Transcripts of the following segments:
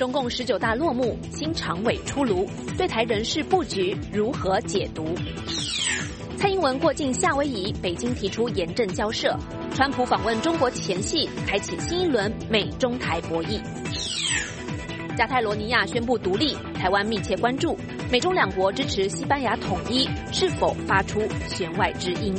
中共19大落幕，新常委出炉，对台人事布局如何解读？蔡英文过境夏威夷，北京提出严正交涉。川普访问中国前夕，开启新一轮美中台博弈。加泰罗尼亚宣布独立，台湾密切关注。美中两国支持西班牙统一，是否发出弦外之音？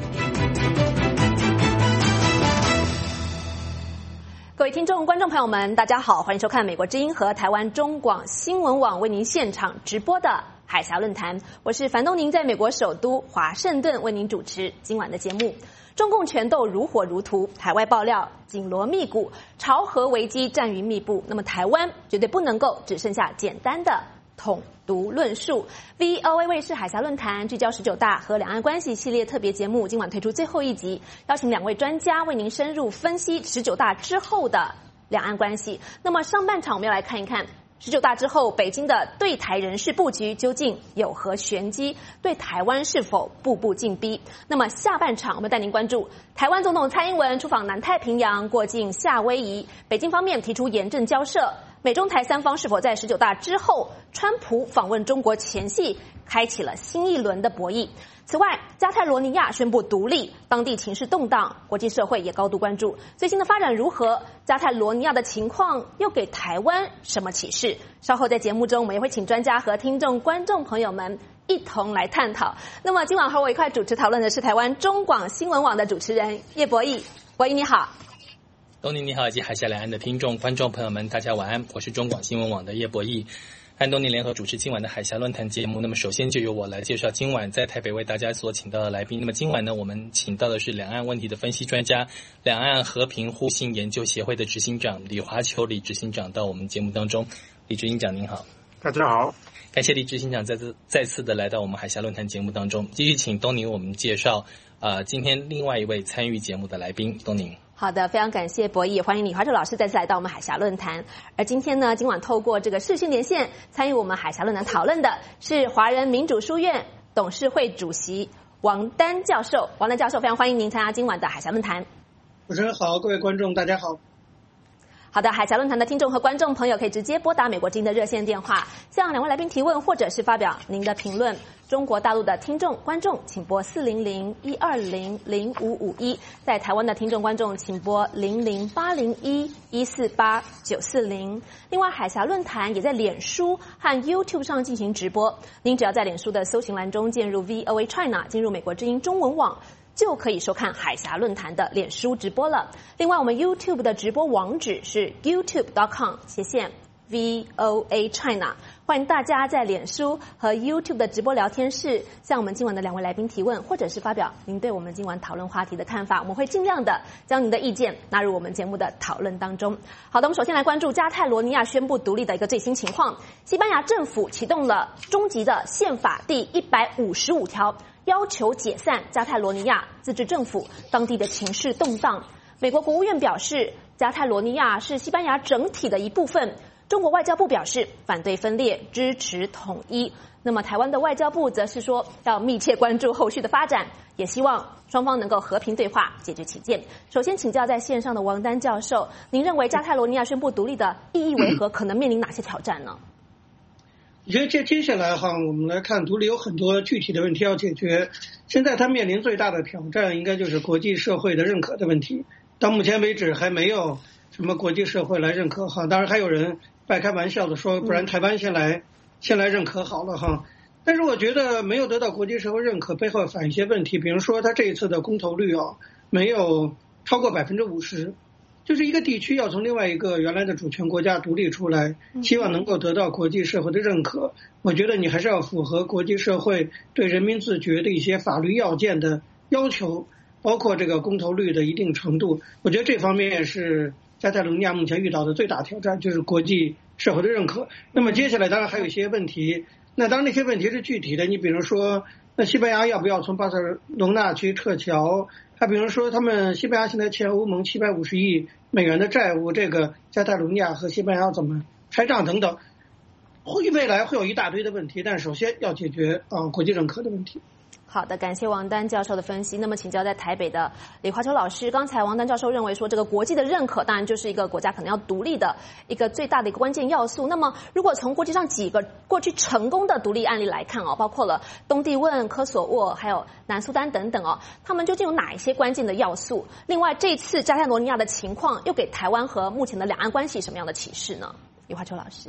各位听众、观众朋友们，大家好，欢迎收看美国之音和台湾中广新闻网为您现场直播的海峡论坛。我是樊东宁，在美国首都华盛顿为您主持今晚的节目。中共权斗如火如荼，海外爆料紧锣密鼓，朝核危机战云密布。那么台湾绝对不能够只剩下简单的统独论述。VOA 卫视海峡论坛聚焦19大和两岸关系系列特别节目，今晚推出最后一集，邀请两位专家为您深入分析19大之后的两岸关系。那么上半场我们要来看一看19大之后，北京的对台人事布局究竟有何玄机？对台湾是否步步进逼？那么下半场我们带您关注台湾总统蔡英文出访南太平洋，过境夏威夷，北京方面提出严正交涉。美中台三方是否在19大之后，川普访问中国前夕，开启了新一轮的博弈？此外，加泰罗尼亚宣布独立，当地情势动荡，国际社会也高度关注最新的发展如何？加泰罗尼亚的情况又给台湾什么启示？稍后在节目中，我们也会请专家和听众、观众朋友们一同来探讨。那么今晚和我一块主持讨论的是台湾中广新闻网的主持人叶博弈。博弈你好。 东宁你好，以及海峡两岸的听众、观众朋友们，大家晚安。我是中广新闻网的叶博弈，和东宁联合主持今晚的海峡论坛节目。那么首先就由我来介绍今晚在台北为大家所请到的来宾。那么今晚呢，我们请到的是两岸问题的分析专家，两岸和平互信研究协会的执行长李华球李执行长到我们节目当中。李执行长您好。 大家好， 感谢李执行长再次的来到我们海峡论坛节目当中。继续请东宁我们介绍今天另外一位参与节目的来宾。东宁。 好的，非常感谢博弈，欢迎李华球老师再次来到我们海峡论坛。而今天呢，今晚透过这个视讯连线参与我们海峡论坛讨论的是华人民主书院董事会主席王丹教授。王丹教授，非常欢迎您参加今晚的海峡论坛。 主持人好，各位观众大家好。 好的，海峡论坛的听众和观众朋友可以直接拨打美国之音的热线电话，向两位来宾提问，或者是发表您的评论。中国大陆的听众观众请拨400-120-0551，在台湾的听众观众请拨00801-148-940。另外，海峡论坛也在脸书和 YouTube 上进行直播，您只要在脸书的搜寻栏中键入 VOA China， 进入美国之音中文网，就可以收看海峡论坛的脸书直播了。另外，我们 YouTube 的直播网址是 youtube.com/VOA China， 欢迎大家在脸书和 YouTube 的直播聊天室向我们今晚的两位来宾提问，或者是发表您对我们今晚讨论话题的看法，我们会尽量的将您的意见纳入我们节目的讨论当中。好的，我们首先来关注加泰罗尼亚宣布独立的一个最新情况。西班牙政府启动了终极的宪法第155条，要求解散加泰罗尼亚自治政府，当地的情势动荡。美国国务院表示，加泰罗尼亚是西班牙整体的一部分。中国外交部表示反对分裂，支持统一。那么台湾的外交部则是说要密切关注后续的发展，也希望双方能够和平对话，解决起见。首先请教在线上的王丹教授，您认为加泰罗尼亚宣布独立的意义为何？可能面临哪些挑战呢？ 我觉得接下来我们来看独立有很多具体的问题要解决。现在它面临最大的挑战应该就是国际社会的认可的问题。到目前为止还没有什么国际社会来认可当然还有人半开玩笑的说，不然台湾先来认可好了但是我觉得没有得到国际社会认可背后反映一些问题，比如说他这一次的公投率没有超过50%，就是一个地区要从另外一个原来的主权国家独立出来，希望能够得到国际社会的认可，我觉得你还是要符合国际社会对人民自决的一些法律要件的要求，包括这个公投率的一定程度。我觉得这方面是加泰罗尼亚目前遇到的最大挑战，就是国际社会的认可。那么接下来当然还有一些问题，那当然那些问题是具体的，你比如说那西班牙要不要从巴塞隆纳去撤侨，还比如说他们西班牙现在欠欧盟750亿美元的债务，这个加泰罗尼亚和西班牙怎么开账等等，未来会有一大堆的问题，但首先要解决国际认可的问题。 好的，感谢王丹教授的分析。那么请教在台北的李华球老师，刚才王丹教授认为说，这个国际的认可当然就是一个国家可能要独立的一个最大的一个关键要素。那么如果从国际上几个过去成功的独立案例来看包括了东帝汶、科索沃还有南苏丹等等他们究竟有哪一些关键的要素？另外这次加泰罗尼亚的情况又给台湾和目前的两岸关系什么样的启示呢？李华球老师。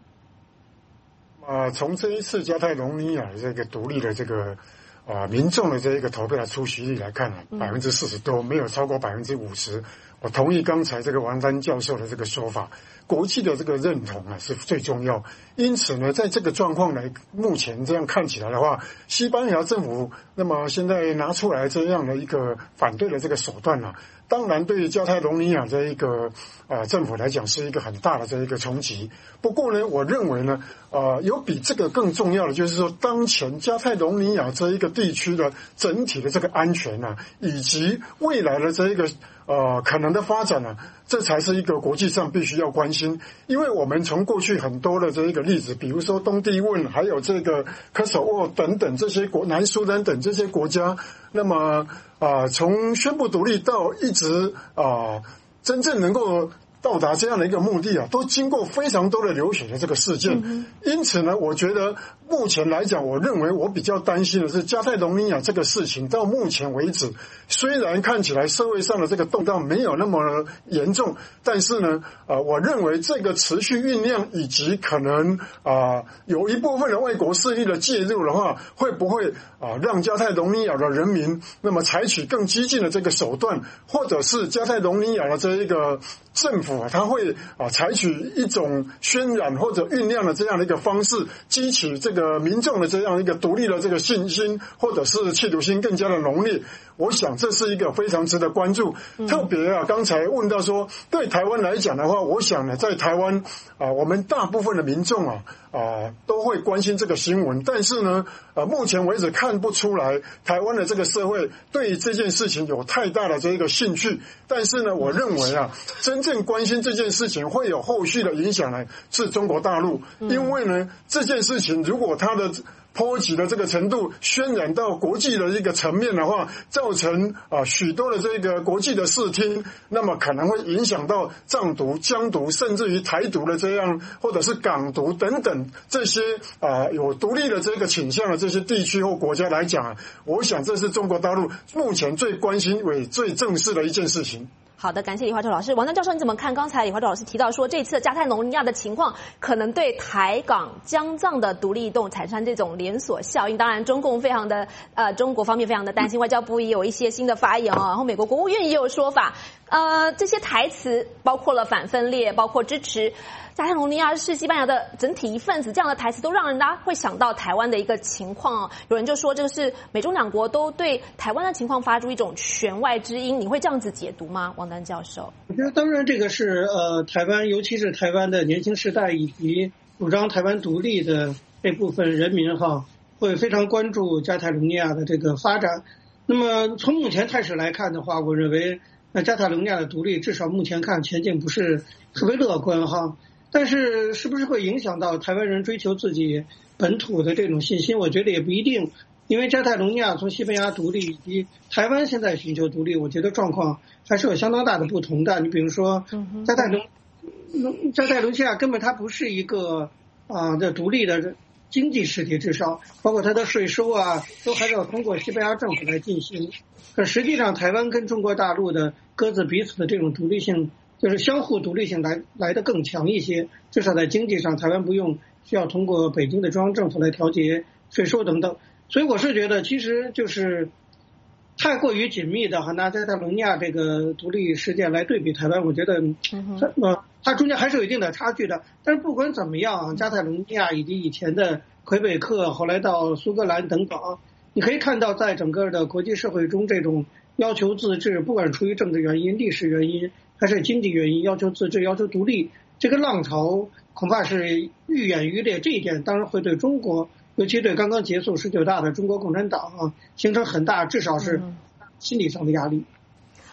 从这一次加泰隆尼亚的这个独立的这个民众的这一个投票的出席率来看，40%多，没有超过50%。我同意刚才这个王丹教授的这个说法，国际的这个认同是最重要。因此呢，在这个状况来目前这样看起来的话，西班牙政府那么现在拿出来这样的一个反对的这个手段当然对于加泰隆尼亚这一个政府来讲是一个很大的这一个冲击。不过呢，我认为呢有比这个更重要的，就是说当前加泰隆尼亚这一个地区的整体的这个安全以及未来的这一个可能的发展这才是一个国际上必须要关心。因为我们从过去很多的这一个例子，比如说东帝汶还有这个科索沃等等这些南苏丹等这些国家，那么从宣布独立到一直真正能够到达这样的一个目的都经过非常多的流血的这个事件。因此呢，我觉得目前来讲，我认为我比较担心的是加泰隆尼亚这个事情到目前为止，虽然看起来社会上的这个动荡没有那么严重，但是呢我认为这个持续酝酿以及可能有一部分的外国势力的介入的话，会不会让加泰隆尼亚的人民那么采取更激进的这个手段，或者是加泰隆尼亚的这一个政府他会采取一种渲染或者酝酿的这样的一个方式，激起这个民众的这样一个独立的这个信心，或者是企图心更加的浓烈。我想这是一个非常值得关注。特别刚才问到说对台湾来讲的话，我想呢，在台湾我们大部分的民众都会关心这个新闻，但是呢目前为止看不出来台湾的这个社会对这件事情有太大的这个兴趣。但是呢，我认为真正关心这件事情会有后续的影响呢，是中国大陆。因为呢这件事情如果它的波及的这个程度渲染到国际的一个层面的话，造成许多的这个国际的视听，那么可能会影响到藏独、疆独，甚至于台独的这样，或者是港独等等这些有独立的这个倾向的这些地区或国家来讲我想这是中国大陆目前最关心也最正视的一件事情。 好的，感谢李华洲老师。王丹教授，你怎么看刚才李华洲老师提到说，这次加泰隆尼亚的情况可能对台港疆藏的独立运动产生这种连锁效应？当然，中国方面非常的担心，外交部也有一些新的发言然后美国国务院也有说法。这些台词包括了反分裂，包括支持加泰隆尼亚是西班牙的整体一份子，这样的台词都让人家会想到台湾的一个情况。有人就说这个是美中两国都对台湾的情况发出一种弦外之音，你会这样子解读吗？王丹教授。 我觉得当然这个是台湾，尤其是台湾的年轻世代以及主张台湾独立的这部分人民会非常关注加泰隆尼亚的这个发展。那么从目前态势来看的话，我认为加泰隆尼亚的独立至少目前看前景不是特别乐观但是是不是会影响到台湾人追求自己本土的这种信心，我觉得也不一定。因为加泰隆尼亚从西班牙独立以及台湾现在寻求独立，我觉得状况还是有相当大的不同的。你比如说加泰隆尼亚根本它不是一个独立的经济实体，至少包括它的税收都还是要通过西班牙政府来进行。可实际上台湾跟中国大陆的各自彼此的这种独立性，就是相互独立性来得更强一些。至少在经济上，台湾不用需要通过北京的中央政府来调节税收等等。所以我是觉得其实就是太过于紧密的拿加泰隆尼亚这个独立事件来对比台湾，我觉得它中间还是有一定的差距的。但是不管怎么样加泰隆尼亚以及以前的魁北克，后来到苏格兰等等你可以看到在整个的国际社会中，这种要求自治，不管出于政治原因、历史原因还是经济原因，要求自治、要求独立，这个浪潮恐怕是愈演愈烈。这一点当然会对中国，尤其对刚刚结束19大的中国共产党形成很大，至少是心理上的压力。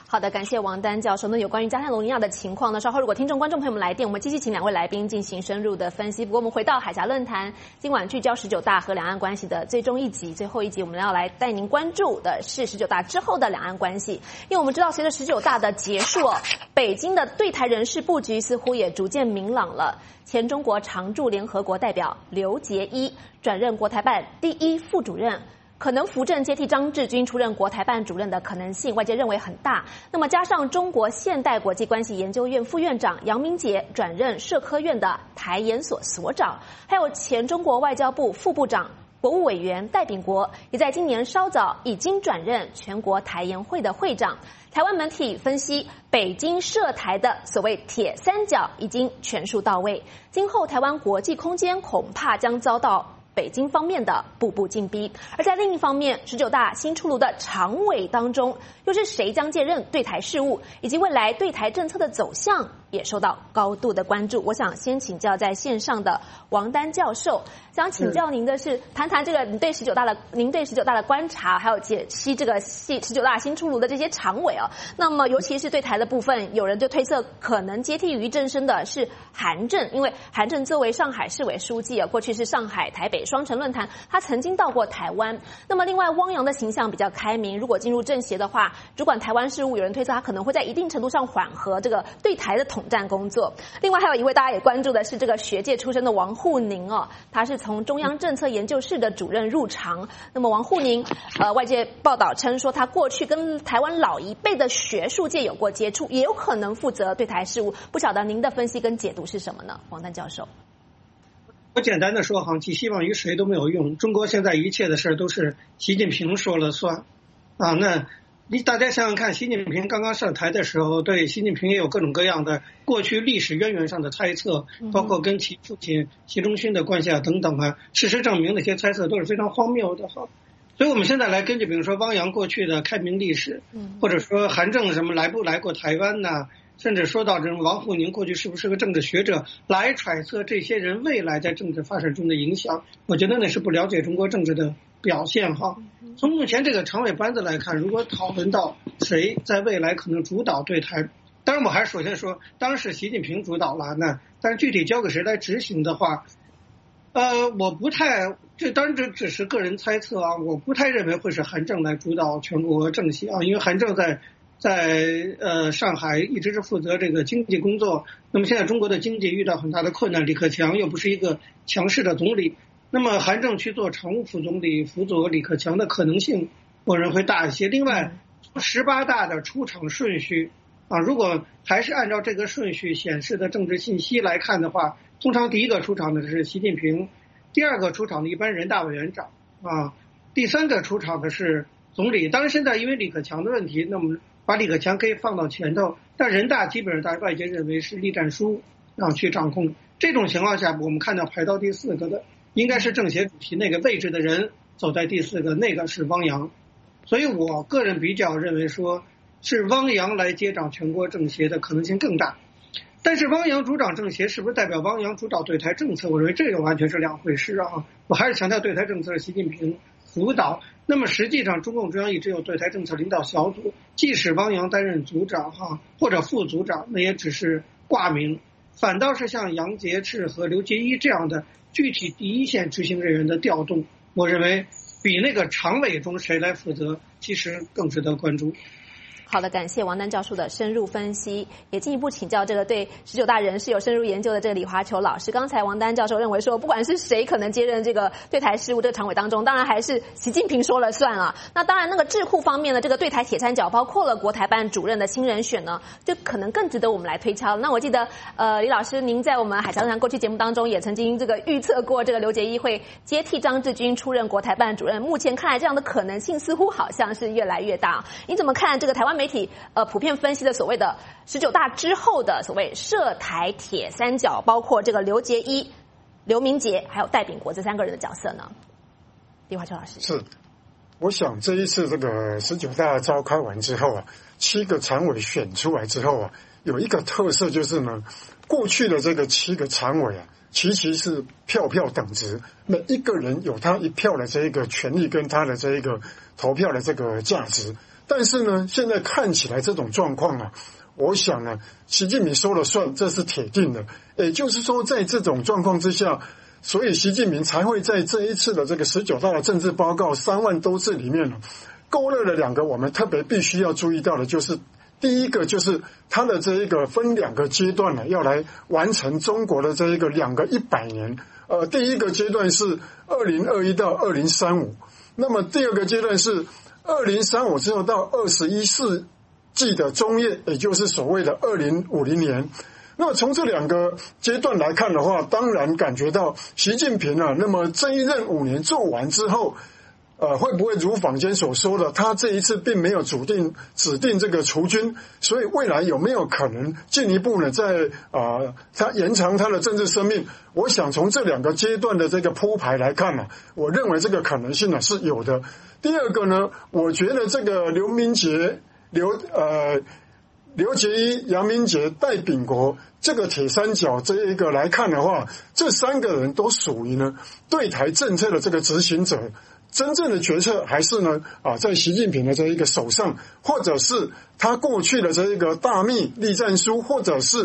好的，感谢王丹教授。那有关于加泰罗尼亚的情况呢，稍后如果听众观众朋友们来电，我们继续请2位来宾进行深入的分析。不过我们回到海峡论坛，今晚聚焦19大和两岸关系的最终一集，最后一集我们要来带您关注的是19大之后的两岸关系。因为我们知道，随着19大的结束北京的对台人事布局似乎也逐渐明朗了。前中国常驻联合国代表刘捷一转任国台办第1副主任，可能扶正接替张志军出任国台办主任的可能性，外界认为很大。那么加上中国现代国际关系研究院副院长杨明杰转任社科院的台研所所长，还有前中国外交部副部长、国务委员戴秉国也在今年稍早已经转任全国台研会的会长。台湾媒体分析，北京涉台的所谓铁三角已经全数到位，今后台湾国际空间恐怕将遭到北京方面的步步进逼。而在另一方面，19大新出炉的常委当中，又是谁将接任对台事务，以及未来对台政策的走向，也受到高度的关注。我想先请教在线上的王丹教授，想请教您的是，谈谈这个您对19大的观察，还有解析这个19大新出炉的这些常委啊。那么尤其是对台的部分，有人就推测可能接替于正声的是韩正，因为韩正作为上海市委书记过去是上海、台北双城论坛，他曾经到过台湾。那么另外汪洋的形象比较开明，如果进入政协的话，主管台湾事务，有人推测他可能会在一定程度上缓和这个对台的统战工作。另外还有一位大家也关注的是这个学界出身的王沪宁他是从中央政策研究室的主任入常。那么王沪宁外界报道称说，他过去跟台湾老一辈的学术界有过接触，也有可能负责对台事务。不晓得您的分析跟解读是什么呢，王丹教授？ 我简单的说寄希望于谁都没有用。中国现在一切的事都是习近平说了算那大家想想看，习近平刚刚上台的时候，对习近平也有各种各样的过去历史渊源上的猜测，包括跟其父亲习仲勋的关系等等事实证明那些猜测都是非常荒谬的所以我们现在来根据比如说汪洋过去的开明历史，或者说韩正什么来不来过台湾甚至说到这种王沪宁过去是不是个政治学者，来揣测这些人未来在政治发展中的影响，我觉得那是不了解中国政治的表现从目前这个常委班子来看，如果讨论到谁在未来可能主导对台，当然我还是首先说，当然是习近平主导了但是具体交给谁来执行的话，我不太，当然这只是个人猜测我不太认为会是韩正来主导全国政协因为韩正在上海一直是负责这个经济工作，那么现在中国的经济遇到很大的困难，李克强又不是一个强势的总理，那么韩正去做常务副总理辅佐李克强的可能性我认为会大一些。另外18大的出场顺序如果还是按照这个顺序显示的政治信息来看的话，通常第一个出场的是习近平，第二个出场的一般人大委员长第三个出场的是总理。当然现在因为李克强的问题，那么把李克强可以放到前头，但人大基本上大家外界认为是栗战书去掌控。这种情况下，我们看到排到第4个的应该是政协主席那个位置的人走在第4个，那个是汪洋。所以我个人比较认为说是汪洋来接掌全国政协的可能性更大。但是汪洋主掌政协是不是代表汪洋主导对台政策，我认为这个完全是两回事我还是强调对台政策是习近平主导。那么实际上中共中央一直有对台政策领导小组，即使汪洋担任组长或者副组长，那也只是挂名，反倒是像杨洁篪和刘捷一这样的具体第一线执行人员的调动，我认为比那个常委中谁来负责其实更值得关注。 好的，感谢王丹教授的深入分析，也进一步请教这个对19大人士有深入研究的这个李华球老师。刚才王丹教授认为说，不管是谁可能接任这个对台事务这个常委当中，当然还是习近平说了算那当然那个智库方面的这个对台铁三角，包括了国台办主任的新人选呢，就可能更值得我们来推敲。那我记得李老师您在我们海峡论坛过去节目当中也曾经这个预测过这个刘捷一会接替张志军出任国台办主任，目前看来这样的可能性似乎好像是越来越大。你怎么看这个台湾媒体普遍分析的所谓的19大之后的所谓涉台铁三角，包括这个刘捷一、刘明杰还有戴秉国这3个人的角色呢？李华球老师。 是，我想这一次这个19大召开完之后7个常委选出来之后有一个特色就是呢，过去的这个7个常委其实是票票等值，每一个人有他一票的这一个权利跟他的这一个投票的这个价值。 但是呢，现在看起来这种状况啊，我想呢，习近平说了算，这是铁定的。也就是说，在这种状况之下，所以习近平才会在这一次的这个19大的政治报告3万多字里面呢，勾勒了2个我们特别必须要注意到的，就是第一个就是它的这一个分2个阶段呢，要来完成中国的这一个2个100年。第一个阶段是2021到2035，那么第二个阶段是2035之后到21世纪的中叶，也就是所谓的2050年。那么从这2个阶段来看的话，当然感觉到习近平啊，那么这一任5年做完之后，会不会如坊间所说的，他这一次并没有指定这个除军，所以未来有没有可能进一步呢，在他延长他的政治生命？我想从这2个阶段的这个铺排来看呢，我认为这个可能性呢是有的。第二个呢，我觉得这个刘捷一、杨明杰、戴秉国这个铁三角这一个来看的话，这3个人都属于呢对台政策的这个执行者。真正的决策还是呢在习近平的这一个手上，或者是他过去的这一个大秘栗战书，或者是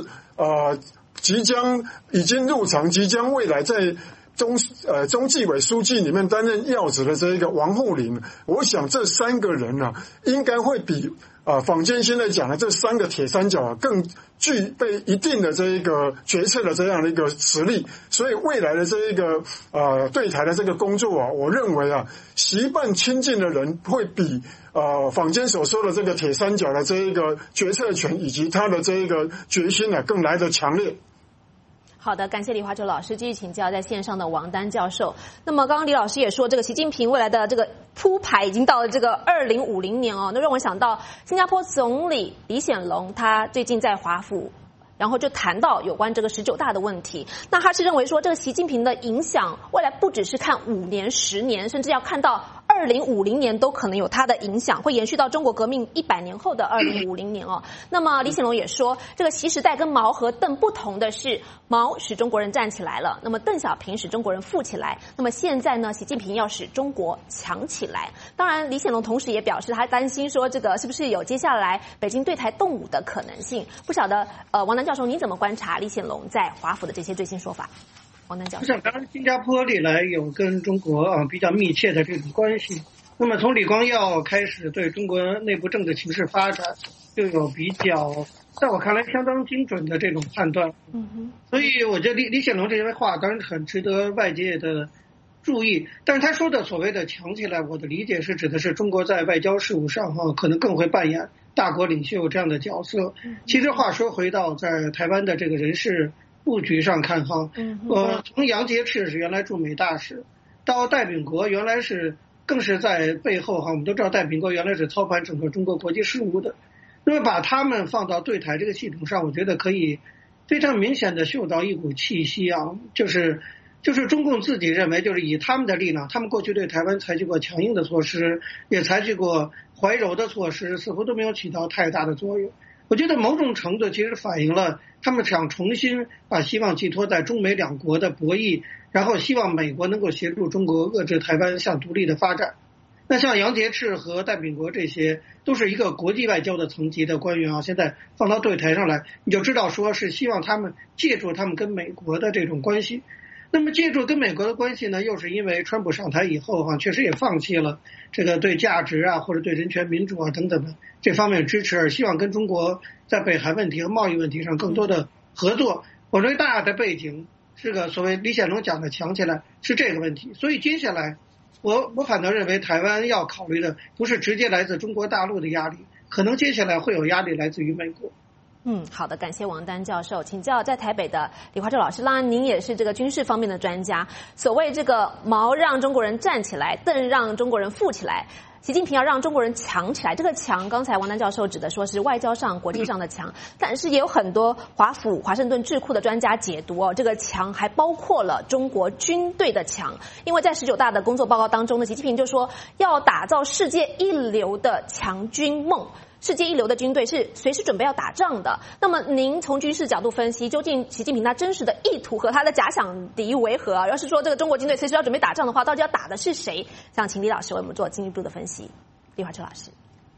已经入常，即将未来在中纪委书记里面担任要职的这一个王沪宁。我想这3个人呢，应该会比坊间现在讲的这3个铁三角更具备一定的这一个决策的这样的一个实力，所以未来的这一个对台的这个工作啊，我认为啊，习办亲近的人会比坊间所说的这个铁三角的这一个决策权以及他的这一个决心啊，更来得强烈。 好的，感谢李华洲老师。继续请教在线上的王丹教授。那么刚刚李老师也说，这个习近平未来的这个铺排已经到了这个2050年哦，那让我想到新加坡总理李显龙，他最近在华府，然后就谈到有关这个19大的问题。那他是认为说，这个习近平的影响未来不只是看5年、10年，甚至要看到2050年都可能有它的影响，会延续到中国革命100年后的2050年哦。那么李显龙也说，这个习时代跟毛和邓不同的是，毛使中国人站起来了，那么邓小平使中国人富起来，那么现在呢，习近平要使中国强起来。当然，李显龙同时也表示，他担心说，这个是不是有接下来北京对台动武的可能性？不晓得王丹教授，你怎么观察李显龙在华府的这些最新说法？王丹教授， 当然，新加坡历来有跟中国比较密切的这种关系。那么从李光耀开始对中国内部政治形势发展，就有比较，在我看来相当精准的这种判断。所以我觉得李显龙这些话当然很值得外界的注意。但是他说的所谓的强起来，我的理解是指的是中国在外交事务上可能更会扮演大国领袖这样的角色。其实话说回到在台湾的这个人事布局上看从杨洁篪是原来驻美大使，到戴秉国原来是更是在背后我们都知道戴秉国原来是操盘整个中国国际事务的。那么把他们放到对台这个系统上，我觉得可以非常明显的嗅到一股气息就是中共自己认为，就是以他们的力量，他们过去对台湾采取过强硬的措施，也采取过怀柔的措施，似乎都没有起到太大的作用。我觉得某种程度其实反映了他们想重新把希望寄托在中美两国的博弈，然后希望美国能够协助中国遏制台湾向独立的发展。那像杨洁篪和戴秉国这些都是一个国际外交的层级的官员现在放到对台上来，你就知道说是希望他们借助他们跟美国的这种关系。那么借助跟美国的关系呢，又是因为川普上台以后确实也放弃了这个对价值或者对人权民主等等的这方面支持，而希望跟中国在北韩问题和贸易问题上更多的合作。我认为大的背景这个所谓李显龙讲的强起来是这个问题。所以接下来我反倒认为台湾要考虑的不是直接来自中国大陆的压力，可能接下来会有压力来自于美国。 好的，感谢王丹教授。请教在台北的李华洲老师，当然您也是这个军事方面的专家。所谓这个毛让中国人站起来，邓让中国人富起来，习近平要让中国人强起来。这个强，刚才王丹教授指的说是外交上、国际上的强，但是也有很多华府、华盛顿智库的专家解读这个强还包括了中国军队的强。因为在19大的工作报告当中呢，习近平就说要打造世界一流的强军梦。世界一流的军队是随时准备要打仗的。那么您从军事角度分析，究竟习近平他真实的意图和他的假想敌为何要是说这个中国军队随时要准备打仗的话，到底要打的是谁？想请李老师为我们做进一步的分析。李华洲老师。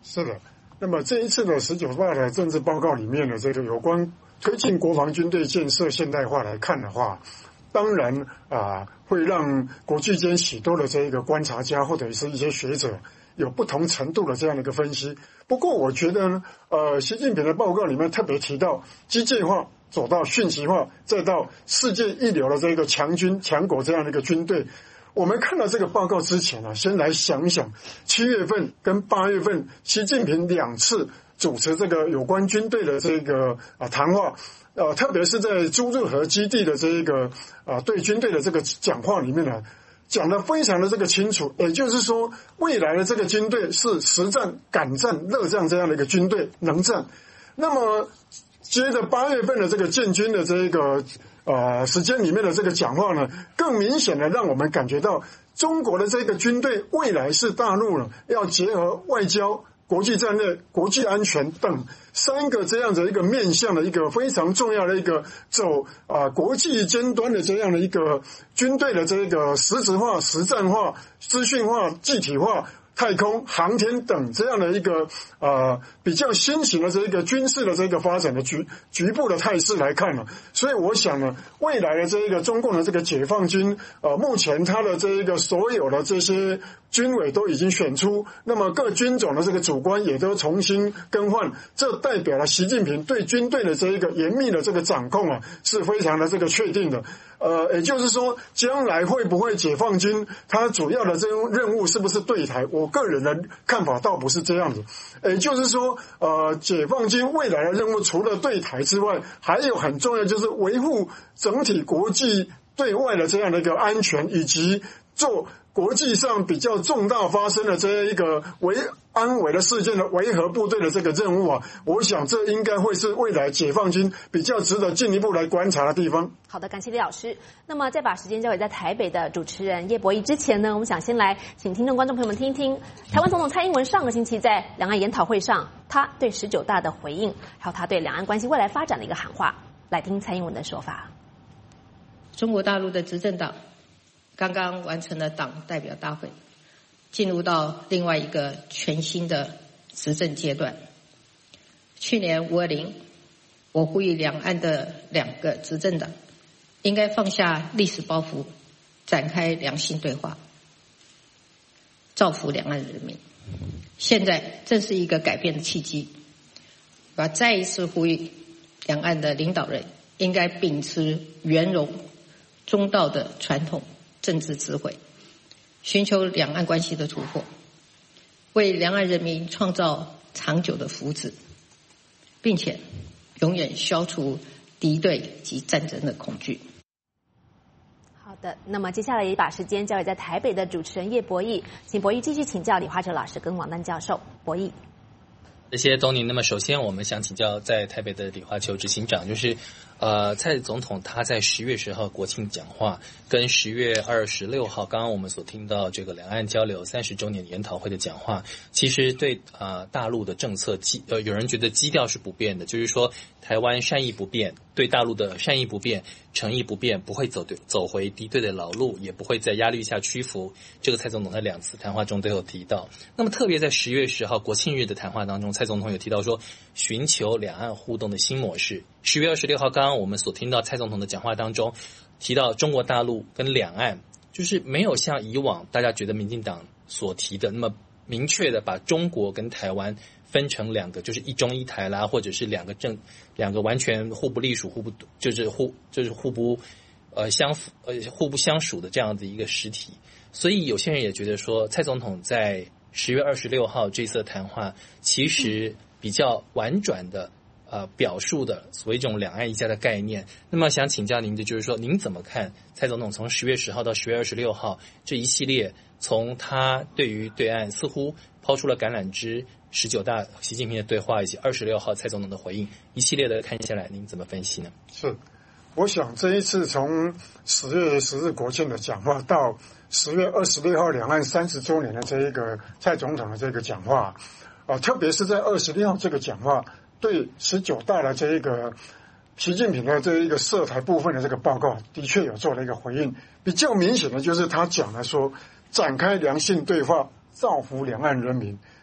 是的，那么这一次的19大的政治报告里面的这个有关推进国防军队建设现代化来看的话，当然会让国际间许多的这个观察家或者是一些学者有不同程度的这样的一个分析。不过我觉得呢，习近平的报告里面特别提到机械化走到讯息化，再到世界一流的这个强国这样的一个军队。我们看到这个报告之前呢，先来想一想7月份跟8月份习近平2次主持这个有关军队的这个谈话，特别是在朱日和基地的这一个对军队的这个讲话里面呢，讲得非常的这个清楚。也就是说，未来的这个军队是实战、敢战、热战这样的一个军队，能战。那么接着8月份的这个建军的这一个时间里面的这个讲话呢，更明显的让我们感觉到中国的这个军队未来是大陆呢要结合外交、国际战略、国际安全等3个这样的一个面向的一个非常重要的一个走国际尖端的这样的一个军队的这个实质化、实战化、资讯化、具体化、太空、航天等这样的一个比较新型的这个军事的这个发展的局部的态势来看呢，所以我想呢，未来的这个中共的这个解放军目前他的这一个所有的这些军委都已经选出，那么各军种的这个主官也都重新更换，这代表了习近平对军队的这一个严密的这个掌控是非常的这个确定的。也就是说，将来会不会解放军它主要的这种任务是不是对台？我个人的看法倒不是这样子。也就是说，解放军未来的任务除了对台之外，还有很重要就是维护整体国际对外的这样的一个安全，以及做国际上比较重大发生的这一个安危的事件的维和部队的这个任务我想这应该会是未来解放军比较值得进一步来观察的地方。 好的，感谢李老师。那么在把时间交给在台北的主持人叶博弈之前呢，我们想先来请听众观众朋友们听一听台湾总统蔡英文上个星期在两岸研讨会上他对19大的回应，还有他对两岸关系未来发展的一个喊话。来听蔡英文的说法。 中国大陆的执政党刚刚完成了党代表大会，进入到另外一个全新的执政阶段。去年520，我呼吁两岸的2个执政党应该放下历史包袱，展开良性对话，造福两岸人民。现在正是一个改变的契机，我再一次呼吁两岸的领导人应该秉持圆融中道的传统政治智慧，寻求两岸关系的突破，为两岸人民创造长久的福祉，并且永远消除敌对及战争的恐惧。 好的，那么接下来也把时间交给在台北的主持人叶博弈，请博弈继续请教李华哲老师跟王丹教授。博弈。 谢谢东宁。那么首先我们想请教在台北的李华球执行长，就是蔡总统他在10月10号国庆讲话跟10月26号刚刚我们所听到这个两岸交流30周年研讨会的讲话，其实对大陆的政策有人觉得基调是不变的，就是说台湾善意不变，对大陆的善意不变，诚意不变，不会走回敌对的老路，也不会在压力下屈服。这个蔡总统在2次谈话中都有提到。那么特别在10月10号国庆日的谈话当中，蔡总统有提到说寻求两岸互动的新模式。10月26号刚刚我们所听到蔡总统的讲话当中提到中国大陆跟两岸就是没有像以往大家觉得民进党所提的那么明确的把中国跟台湾分成2个，就是一中一台啦，或者是两个完全互不隶属、互不相属的这样的一个实体。所以有些人也觉得说，蔡总统在10月26号这次的谈话其实比较婉转的表述的所谓这种两岸一家的概念。那么想请教您的就是说，您怎么看蔡总统从10月10号到10月26号这一系列，从他对于对岸似乎抛出了橄榄枝，19大习近平的对话以及26号蔡总统的回应，一系列的看下来，您怎么分析呢？ 是，我想这一次从10月10日国庆的讲话到10月26号两岸30周年的这一个蔡总统的这个讲话，特别是在26号这个讲话对19大的这一个习近平的这一个涉台部分的这个报告的确有做了一个回应。比较明显的就是他讲了说展开良性对话，造福两岸人民。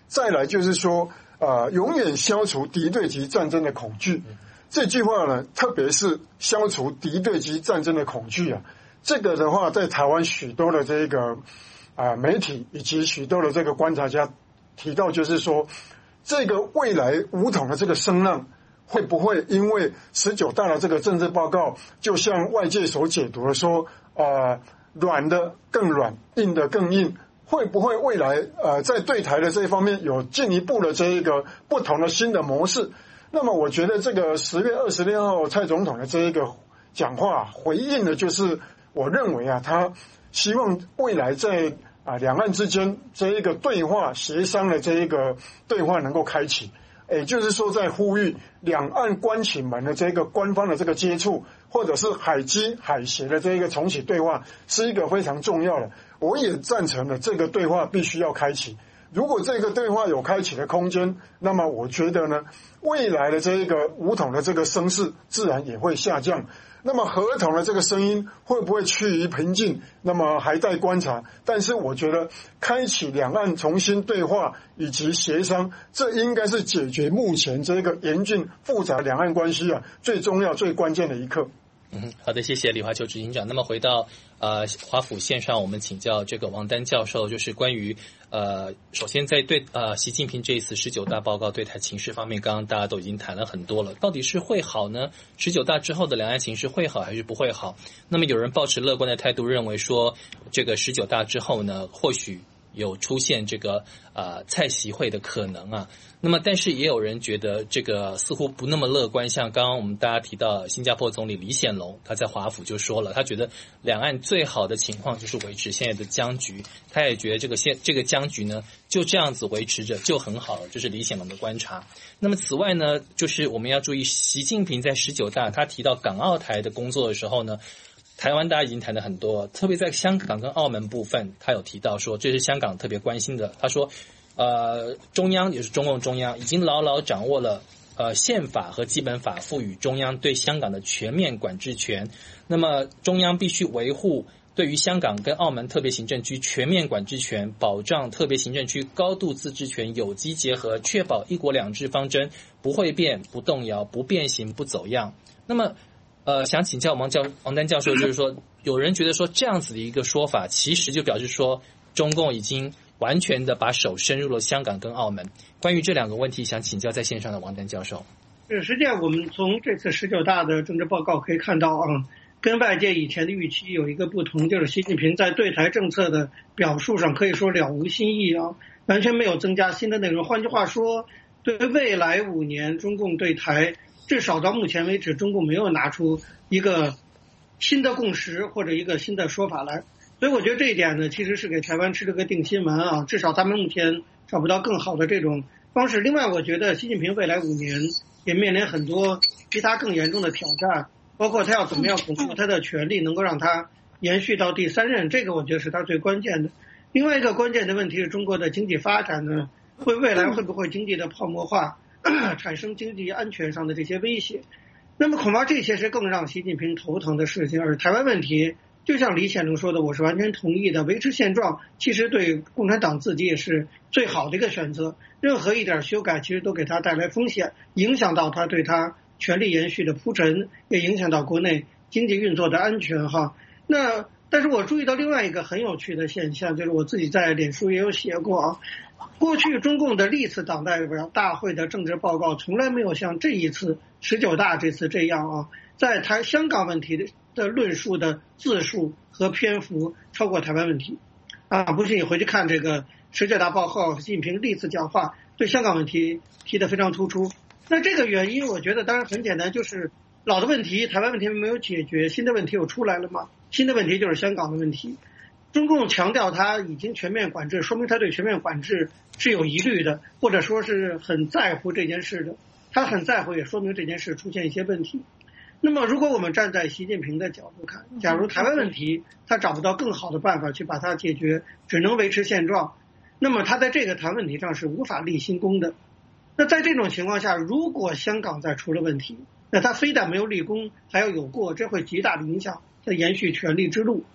再来就是说永远消除敌对及战争的恐惧。这句话呢，特别是消除敌对及战争的恐惧啊，这个的话在台湾许多的这个媒体以及许多的这个观察家提到，就是说这个未来武统的这个声浪会不会因为19大的这个政治报告，就像外界所解读的说软的更软，硬的更硬，会不会未来在对台的这一方面有进一步的这一个不同的新的模式？那么我觉得这个10月26号蔡总统的这一个讲话回应的就是我认为他希望未来在两岸之间这一个对话协商的这一个对话能够开启，也就是说在呼吁两岸关起门的这个官方的这个接触，或者是海基海协的这一个重启对话，是一个非常重要的。我也赞成的，这个对话必须要开启。如果这个对话有开启的空间，那么我觉得呢，未来的这一个武统的这个声势自然也会下降。那么合统的这个声音会不会趋于平静，那么还待观察。但是我觉得开启两岸重新对话以及协商，这应该是解决目前这个严峻复杂两岸关系最重要最关键的一刻。 好的，谢谢李华秋执行长。那么回到华府线上，我们请教这个王丹教授，就是关于首先在对习近平这一次19大报告对台情势方面，刚刚大家都已经谈了很多了，到底是会好呢？19大之后的两岸情势会好还是不会好？那么有人抱持乐观的态度，认为说这个19大之后呢，或许有出现这个蔡习会的可能啊。那么但是也有人觉得这个似乎不那么乐观，像刚刚我们大家提到新加坡总理李显龙，他在华府就说了，他觉得两岸最好的情况就是维持现在的僵局，他也觉得这个僵局呢就这样子维持着就很好了，这是李显龙的观察。那么此外呢，就是我们要注意习近平在19大他提到港澳台的工作的时候呢，台湾大家已经谈得很多，特别在香港跟澳门部分，他有提到说这是香港特别关心的。他说中央也是中共中央已经牢牢掌握了宪法和基本法赋予中央对香港的全面管制权，那么中央必须维护对于香港跟澳门特别行政区全面管制权，保障特别行政区高度自治权有机结合，确保一国两制方针不会变、不动摇、不变形、不走样。那么想请教王丹教授，就是说有人觉得说这样子的一个说法，其实就表示说中共已经完全的把手伸入了香港跟澳门。关于这两个问题，想请教在线上的王丹教授。 实际上我们从这次19大的政治报告可以看到跟外界以前的预期有一个不同，就是习近平在对台政策的表述上可以说了无新意完全没有增加新的内容。换句话说，对未来5年中共对台，至少到目前为止，中共没有拿出一个新的共识或者一个新的说法来。所以我觉得这一点呢，其实是给台湾吃了个定心丸至少他们目前找不到更好的这种方式。另外我觉得习近平未来5年也面临很多其他更严重的挑战，包括他要怎么样巩固他的权力，能够让他延续到第3任，这个我觉得是他最关键的。另外一个关键的问题是中国的经济发展呢，未来会不会经济的泡沫化产生经济安全上的这些威胁。那么恐怕这些是更让习近平头疼的事情。而台湾问题就像李显龙说的，我是完全同意的，维持现状其实对共产党自己也是最好的一个选择，任何一点修改其实都给他带来风险，影响到他对他权力延续的铺陈，也影响到国内经济运作的安全但是我注意到另外一个很有趣的现象，就是我自己在脸书也有写过过去中共的历次党代表大会的政治报告从来没有像这一次19大这次这样在香港问题的论述的字数和篇幅超过台湾问题不信你回去看这个19大报告，习近平历次讲话对香港问题提得非常突出。那这个原因我觉得当然很简单，就是老的问题台湾问题没有解决，新的问题又出来了嘛。新的问题就是香港的问题，中共强调他已经全面管制，说明他对全面管制是有疑虑的，或者说是很在乎这件事的。他很在乎也说明这件事出现一些问题。那么如果我们站在习近平的角度看，假如台湾问题他找不到更好的办法去把它解决，只能维持现状，那么他在这个谈问题上是无法立新功的。那在这种情况下，如果香港再出了问题，那他非但没有立功还要有过，这会极大的影响他延续权力之路。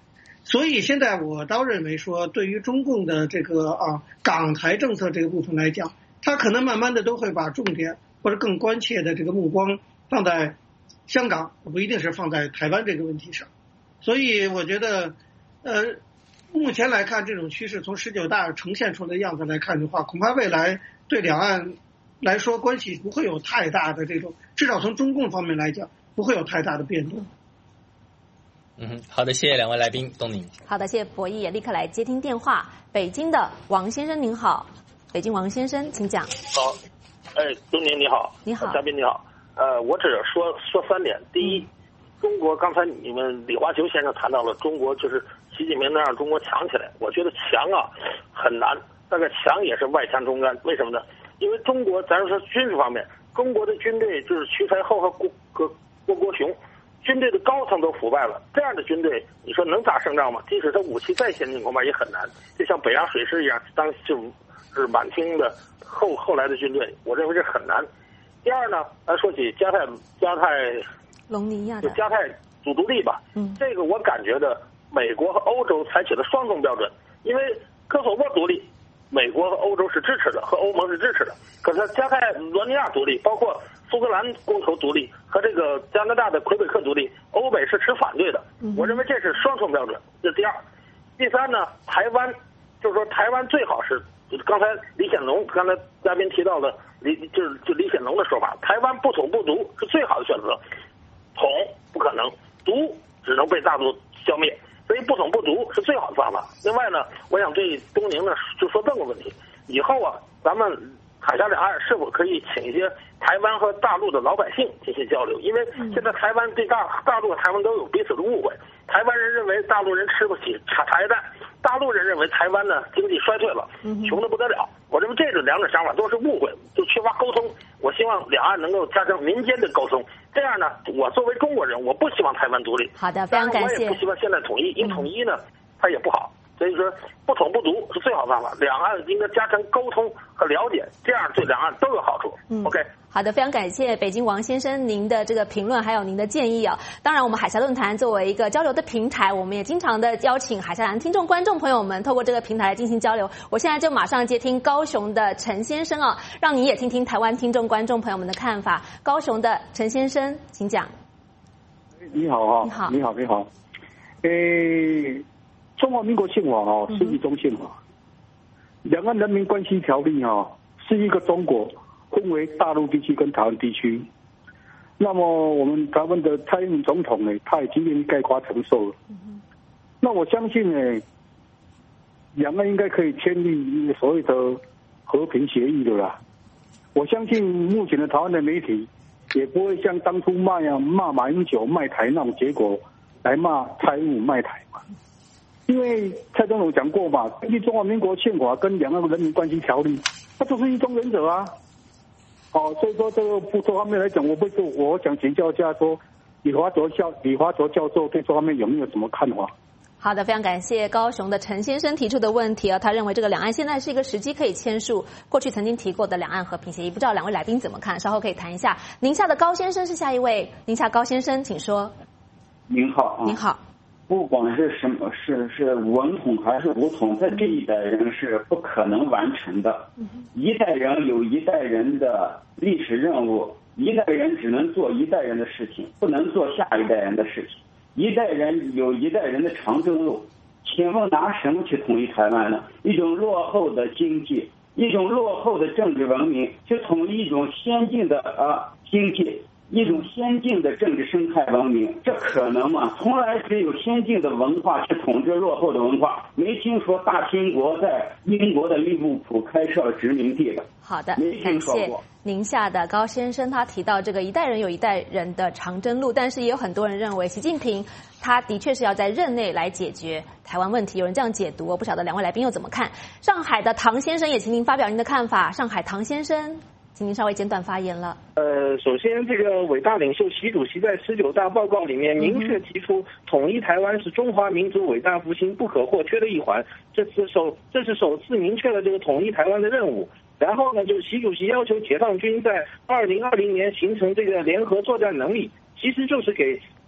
所以现在我倒认为说，对于中共的这个港台政策这个部分来讲，他可能慢慢的都会把重点或者更关切的这个目光放在香港，不一定是放在台湾这个问题上。所以我觉得目前来看，这种趋势从19大呈现出的样子来看的话，恐怕未来对两岸来说关系不会有太大的这种，至少从中共方面来讲不会有太大的变动。 好的，谢谢两位来宾，东宁。 好的，谢谢博弈，也立刻来接听电话。北京的王先生您好，北京王先生请讲。 好，东宁你好， 你好， 嘉宾你好，我只说3点。第一，中国刚才你们李华球先生谈到了中国就是习近平能让中国强起来，我觉得强很难，大概强也是外强中干。为什么呢？因为中国咱说军事方面，中国的军队就是徐才厚和郭国雄。军队的高层都腐败了，这样的军队，你说能打胜仗吗？即使他武器再先进，恐怕也很难。就像北洋水师一样，就是满清的后来的军队，我认为这很难。第二呢，咱说起加泰隆尼亚的加泰独立吧，这个我感觉的美国和欧洲采取了双重标准，因为科索沃独立，美国和欧洲是支持的，和欧盟是支持的。可是加泰罗尼亚独立，包括苏格兰公投独立和这个加拿大的魁北克独立，欧美是持反对的。我认为这是双重标准，这是第二。第三呢，台湾就是说台湾最好是刚才李显龙刚才嘉宾提到的就李显龙的说法，台湾不统不独是最好的选择，统不可能，独只能被大陆消灭，所以不统不独是最好的方法。另外呢，我想对东宁呢就说这个问题，以后咱们海峡两岸是否可以请一些台湾和大陆的老百姓进行交流？因为现在台湾对大陆和台湾都有彼此的误会。台湾人认为大陆人吃不起茶叶蛋，大陆人认为台湾呢经济衰退了，穷得不得了。我认为这两种想法都是误会，就缺乏沟通。我希望两岸能够加强民间的沟通，这样呢，我作为中国人，我不希望台湾独立。 好的，非常感谢。 我也不希望现在统一，因为统一呢，它也不好。所以说，不统不独是最好的办法。两岸应该加强沟通和了解，这样对两岸都有好处。OK。 好的，非常感谢北京王先生您的这个评论，还有您的建议啊。当然，我们海峡论坛作为一个交流的平台，我们也经常的邀请海峡两岸听众、观众朋友们透过这个平台来进行交流。我现在就马上接听高雄的陈先生啊，让你也听听台湾听众、观众朋友们的看法。高雄的陈先生，请讲。 你好啊，你好。中华民国宪法是一中宪法，两岸人民关系条例是一个中国分为大陆地区跟台湾地区。那么我们台湾的蔡英文总统呢，他已经愿意概括承受了。那我相信呢，两岸应该可以签订所谓的和平协议的啦。我相信目前的台湾的媒体也不会像当初骂马英九卖台那种结果来骂蔡英文卖台嘛。因为蔡总统讲过嘛，根据中华民国宪法跟两岸人民关系条例，它就是一中原则啊。所以说这方面来讲，我想请教一下说，李华卓教授对这方面有没有什么看法？ 好的，非常感谢高雄的陈先生提出的问题他认为这个两岸现在是一个时机可以签署过去曾经提过的两岸和平协议，不知道两位来宾怎么看？稍后可以谈一下。宁夏的高先生是下一位，宁夏高先生，请说。 您好。您好。不管是什么是文统还是武统，在这一代人是不可能完成的。一代人有一代人的历史任务，一代人只能做一代人的事情，不能做下一代人的事情。一代人有一代人的长征路，请问拿什么去统一台湾呢？一种落后的经济，一种落后的政治文明，去统一一种先进的经济。一种先进的政治生态文明，这可能吗？从来只有先进的文化去统治落后的文化，没听说大清国在英国的利物浦开设了殖民地的。 好的，感谢宁夏的高先生，他提到这个一代人有一代人的长征路，但是也有很多人认为习近平他的确是要在任内来解决台湾问题，有人这样解读，我不晓得两位来宾又怎么看。上海的唐先生也请您发表您的看法。上海唐先生，请您稍微简短发言了。 首先，这个伟大领袖习主席在19大报告里面明确提出，统一台湾是中华民族伟大复兴不可或缺的一环，这是首次明确了这个统一台湾的任务。然后呢，就是习主席要求解放军在2020年形成这个联合作战能力，其实就是给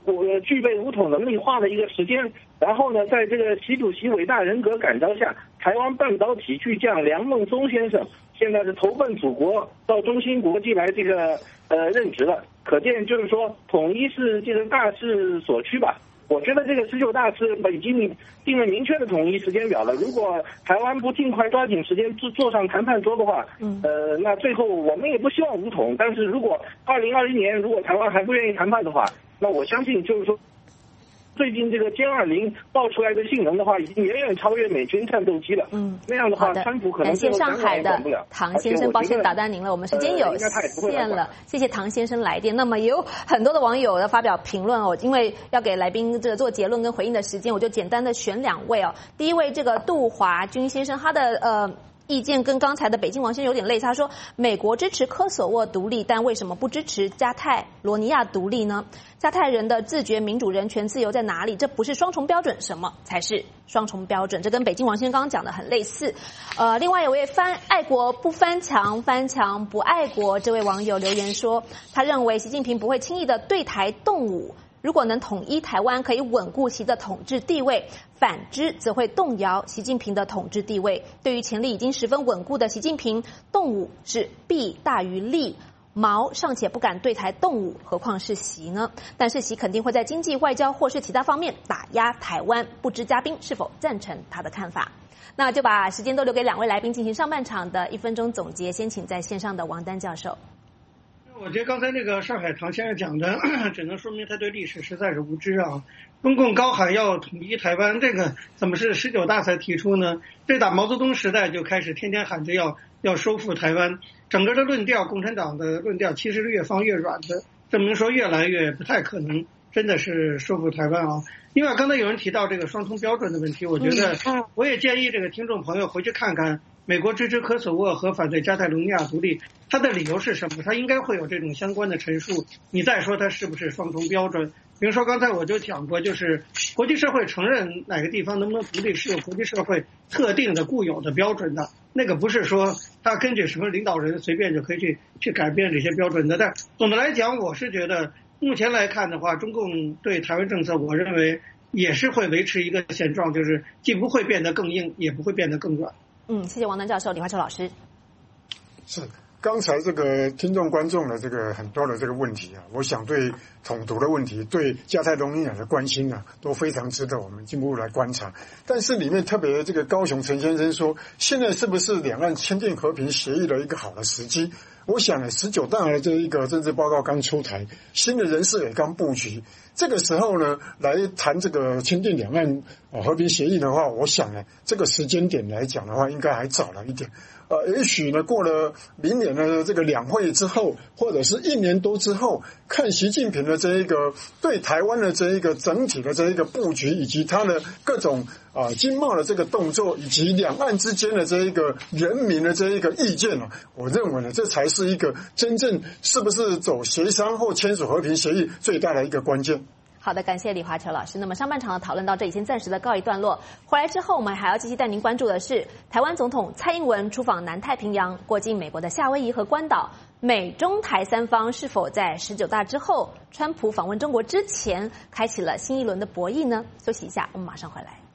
具备武统能力化的一个时间。然后呢，在这个习主席伟大人格感召下，台湾半导体巨匠梁孟松先生现在是投奔祖国，到中芯国际来这个任职了。可见就是说，统一是这个大势所趋吧。我觉得这个19大是已经定了明确的统一时间表了。如果台湾不尽快抓紧时间坐上谈判桌的话，那最后我们也不希望武统。但是如果2021年如果台湾还不愿意谈判的话，那我相信就是说，最近这个歼20爆出来的性能的话，已经远远超越美军战斗机了。那样的话，川普可能感谢上海的唐先生，抱歉打断您了，我们时间有限了，谢谢唐先生来电。那么也有很多的网友要发表评论哦，因为要给来宾这个做结论跟回应的时间，我就简单的选2位哦。第一位这个杜华军先生，他的意见跟刚才的北京王先生有点类似。他说，美国支持科索沃独立，但为什么不支持加泰罗尼亚独立呢？加泰人的自觉、民主、人权、自由在哪里？这不是双重标准，什么才是双重标准？这跟北京王先生刚刚讲的很类似。另外有位爱国不翻墙，翻墙不爱国，这位网友留言说，他认为习近平不会轻易的对台动武。如果能统一台湾，可以稳固其的统治地位；反之，则会动摇习近平的统治地位。对于潜力已经十分稳固的习近平，动武是弊大于利。毛尚且不敢对台动武，何况是习呢？但是习肯定会在经济、外交或是其他方面打压台湾。不知嘉宾是否赞成他的看法？那就把时间都留给2位来宾进行上半场的1分钟总结。先请在线上的王丹教授。 我觉得刚才那个上海唐先生讲的，只能说明他对历史实在是无知啊！中共高喊要统一台湾，这个怎么是19大才提出呢？这打毛泽东时代就开始天天喊着要收复台湾，整个的论调，共产党的论调其实是越放越软的，证明说越来越不太可能真的是收复台湾啊！另外刚才有人提到这个双重标准的问题，我觉得我也建议这个听众朋友回去看看美国支持科索沃和反对加泰罗尼亚独立，他的理由是什么？他应该会有这种相关的陈述。你再说他是不是双重标准？比如说刚才我就讲过，就是国际社会承认哪个地方能不能独立是有国际社会特定的固有的标准的，那个不是说他根据什么领导人随便就可以去改变这些标准的。但总的来讲，我是觉得目前来看的话，中共对台湾政策，我认为也是会维持一个现状，就是既不会变得更硬，也不会变得更软。 谢谢王丹教授，李华秋老师。 是刚才这个听众观众的这个很多的这个问题啊，我想对统独的问题，对加泰罗尼亚的关心啊，都非常值得我们进一步来观察。但是里面特别这个高雄陈先生说，现在是不是两岸签订和平协议的一个好的时机？我想呢，19大的这一个政治报告刚出台，新的人事也刚布局，这个时候呢，来谈这个签订两岸和平协议的话，我想呢，这个时间点来讲的话，应该还早了一点。也许呢，过了明年的这个两会之后，或者是1年多之后，看习近平的这一个对台湾的这一个整体的这一个布局，以及他的各种经贸的这个动作，以及两岸之间的这一个人民的这一个意见啊，我认为呢，这才是一个真正是不是走协商或签署和平协议最大的一个关键。 好的，感谢李华秋老师。那么上半场的讨论到这里先暂时的告一段落。回来之后，我们还要继续带您关注的是台湾总统蔡英文出访南太平洋，过境美国的夏威夷和关岛。美中台三方是否在19大之后，川普访问中国之前，开启了新一轮的博弈呢？休息一下，我们马上回来。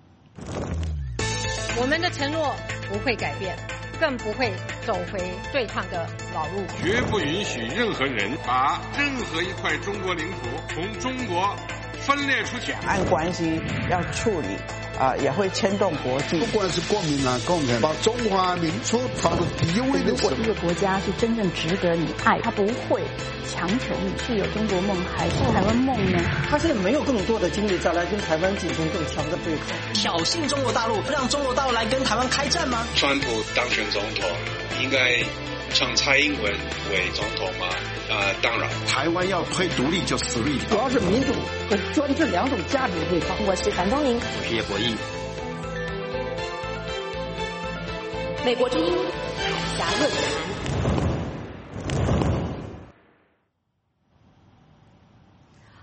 我们的承诺不会改变，更不会走回对抗的老路， 绝不允许任何人把任何一块中国领土从中国分裂出去。 两岸关系要处理也会牵动国际。 不管是国民党、共产党，把中华民族放在第一位的时候。 如果一个国家是真正值得你爱，他不会强求你是有中国梦还是台湾梦呢？ 他现在没有更多的精力再来跟台湾进行更强的对抗， 挑衅中国大陆，让中国大陆来跟台湾开战吗？ 川普当选总统，应该让蔡英文为总统吗？当然， 台湾要推独立就死力， 主要是民主和专制两种价值对抗。 我是樊东宁， 我是叶博弈。 美国之音海峡论坛。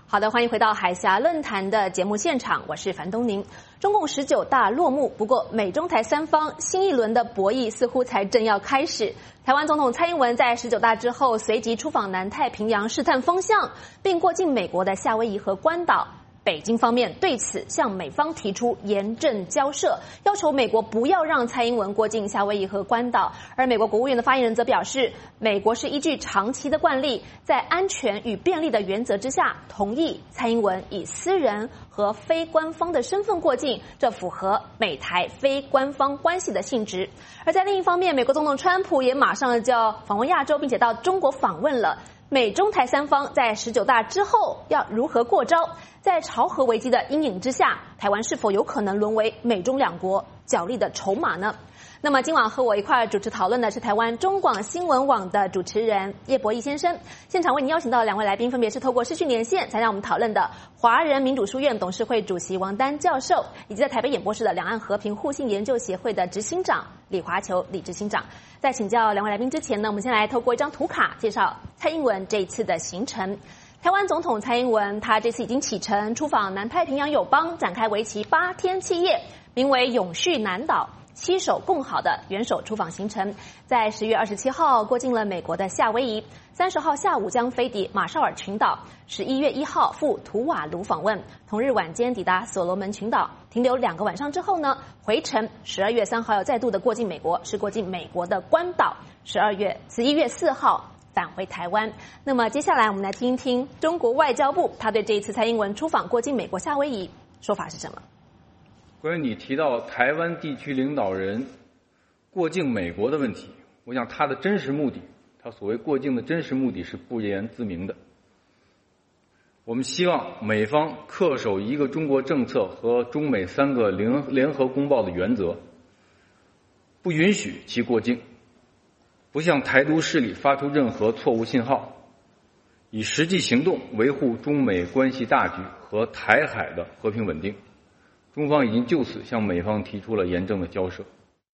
好的，欢迎回到海峡论坛的节目现场，我是樊东宁。中共19大落幕，不过美中台三方新一轮的博弈似乎才正要开始。台湾总统蔡英文在19大之后随即出访南太平洋试探风向，并过境美国的夏威夷和关岛。北京方面对此向美方提出严正交涉，要求美国不要让蔡英文过境夏威夷和关岛。而美国国务院的发言人则表示，美国是依据长期的惯例，在安全与便利的原则之下，同意蔡英文以私人和非官方的身份过境，这符合美台非官方关系的性质。而在另一方面，美国总统川普也马上就要访问亚洲，并且到中国访问了。美中台三方在19大之后要如何过招？在朝核危机的阴影之下，台湾是否有可能沦为美中两国角力的筹码呢？那么今晚和我一块主持讨论的是台湾中广新闻网的主持人叶博弈先生。现场为您邀请到2位来宾，分别是透过视讯连线参加我们讨论的华人民主书院董事会主席王丹教授，以及在台北演播室的两岸和平互信研究协会的执行长李华球李执行长。在请教2位来宾之前呢，我们先来透过一张图卡介绍蔡英文这一次的行程。台湾总统蔡英文他这次已经启程出访南太平洋友邦，展开为期8天7夜，名为永续南岛携手共好的元首出访行程。在10月27号过境了美国的夏威夷，30号下午将飞抵马绍尔群岛，11月1号赴图瓦卢访问，同日晚间抵达所罗门群岛，停留2个晚上之后呢，回程12月3号要再度的过境美国，是过境美国的关岛，11月4号返回台湾。那么接下来我们来听一听中国外交部他对这一次蔡英文出访过境美国夏威夷说法是什么。 关于你提到台湾地区领导人过境美国的问题，我想他的真实目的，他所谓过境的真实目的是不言自明的。我们希望美方恪守一个中国政策和中美3个联合公报的原则，不允许其过境，不向台独势力发出任何错误信号，以实际行动维护中美关系大局和台海的和平稳定。中方已经就此向美方提出了严正的交涉。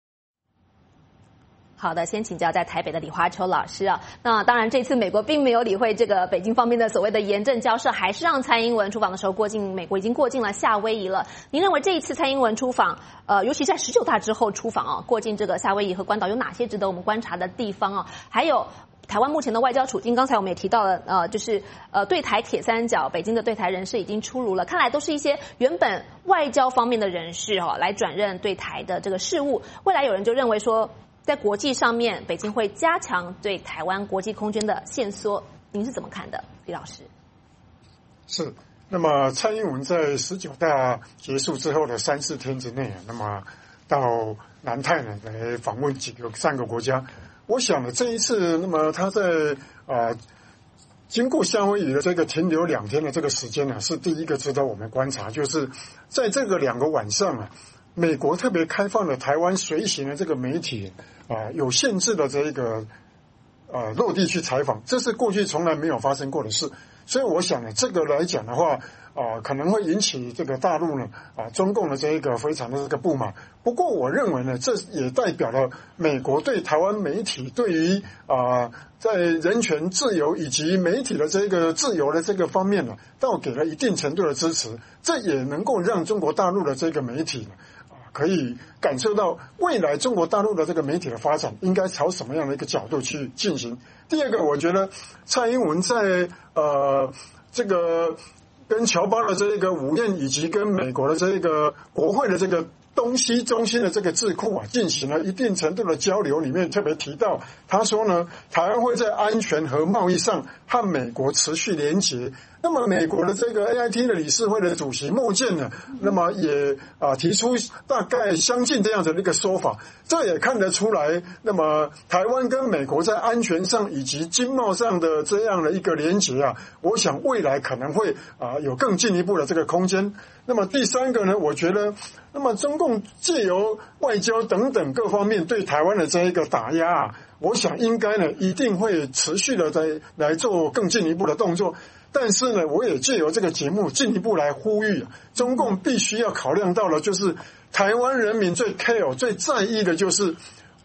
好的，先请教在台北的李华球老师啊。那当然，这次美国并没有理会这个北京方面的所谓的严正交涉，还是让蔡英文出访的时候过境美国，已经过境了夏威夷了。您认为这一次蔡英文出访，尤其在19大之后出访啊，过境这个夏威夷和关岛，有哪些值得我们观察的地方啊？还有台湾目前的外交处境，刚才我们也提到了，就是对台铁三角，北京的对台人士已经出炉了，看来都是一些原本外交方面的人士来转任对台的这个事务。未来有人就认为说，在国际上面，北京会加强对台湾国际空间的限缩，您是怎么看的，李老师？ 是，那么蔡英文在19大结束之后的3、4天之内，那么到南太呢来访问3个国家。我想呢，这一次，那么他在经过夏威夷的这个停留2天的这个时间呢，是第一个值得我们观察，就是在这个2个晚上啊，美国特别开放了台湾随行的这个媒体有限制的这个落地去采访，这是过去从来没有发生过的事。所以我想呢，这个来讲的话，可能会引起这个大陆呢中共的这一个非常的这个不满。不过我认为呢，这也代表了美国对台湾媒体对于在人权自由以及媒体的这个自由的这个方面呢，倒给了一定程度的支持。这也能够让中国大陆的这个媒体呢可以感受到未来中国大陆的这个媒体的发展应该朝什么样的一个角度去进行。第二个，我觉得蔡英文在这个跟侨胞的这个午宴，以及跟美国的这个国会的这个东西中心的这个智库进行了一定程度的交流，里面特别提到，他说呢，台湾会在安全和贸易上和美国持续连结。那么美国的这个 AIT 的理事会的主席莫健呢，那么也提出大概相近这样的一个说法，这也看得出来，那么台湾跟美国在安全上以及经贸上的这样的一个连结我想未来可能会有更进一步的这个空间。那么第3个呢，我觉得那么中共借由外交等等各方面对台湾的这一个打压我想应该呢一定会持续的来做更进一步的动作。但是呢，我也借由这个节目进一步来呼吁中共必须要考量到了，就是台湾人民最 care 最在意的就是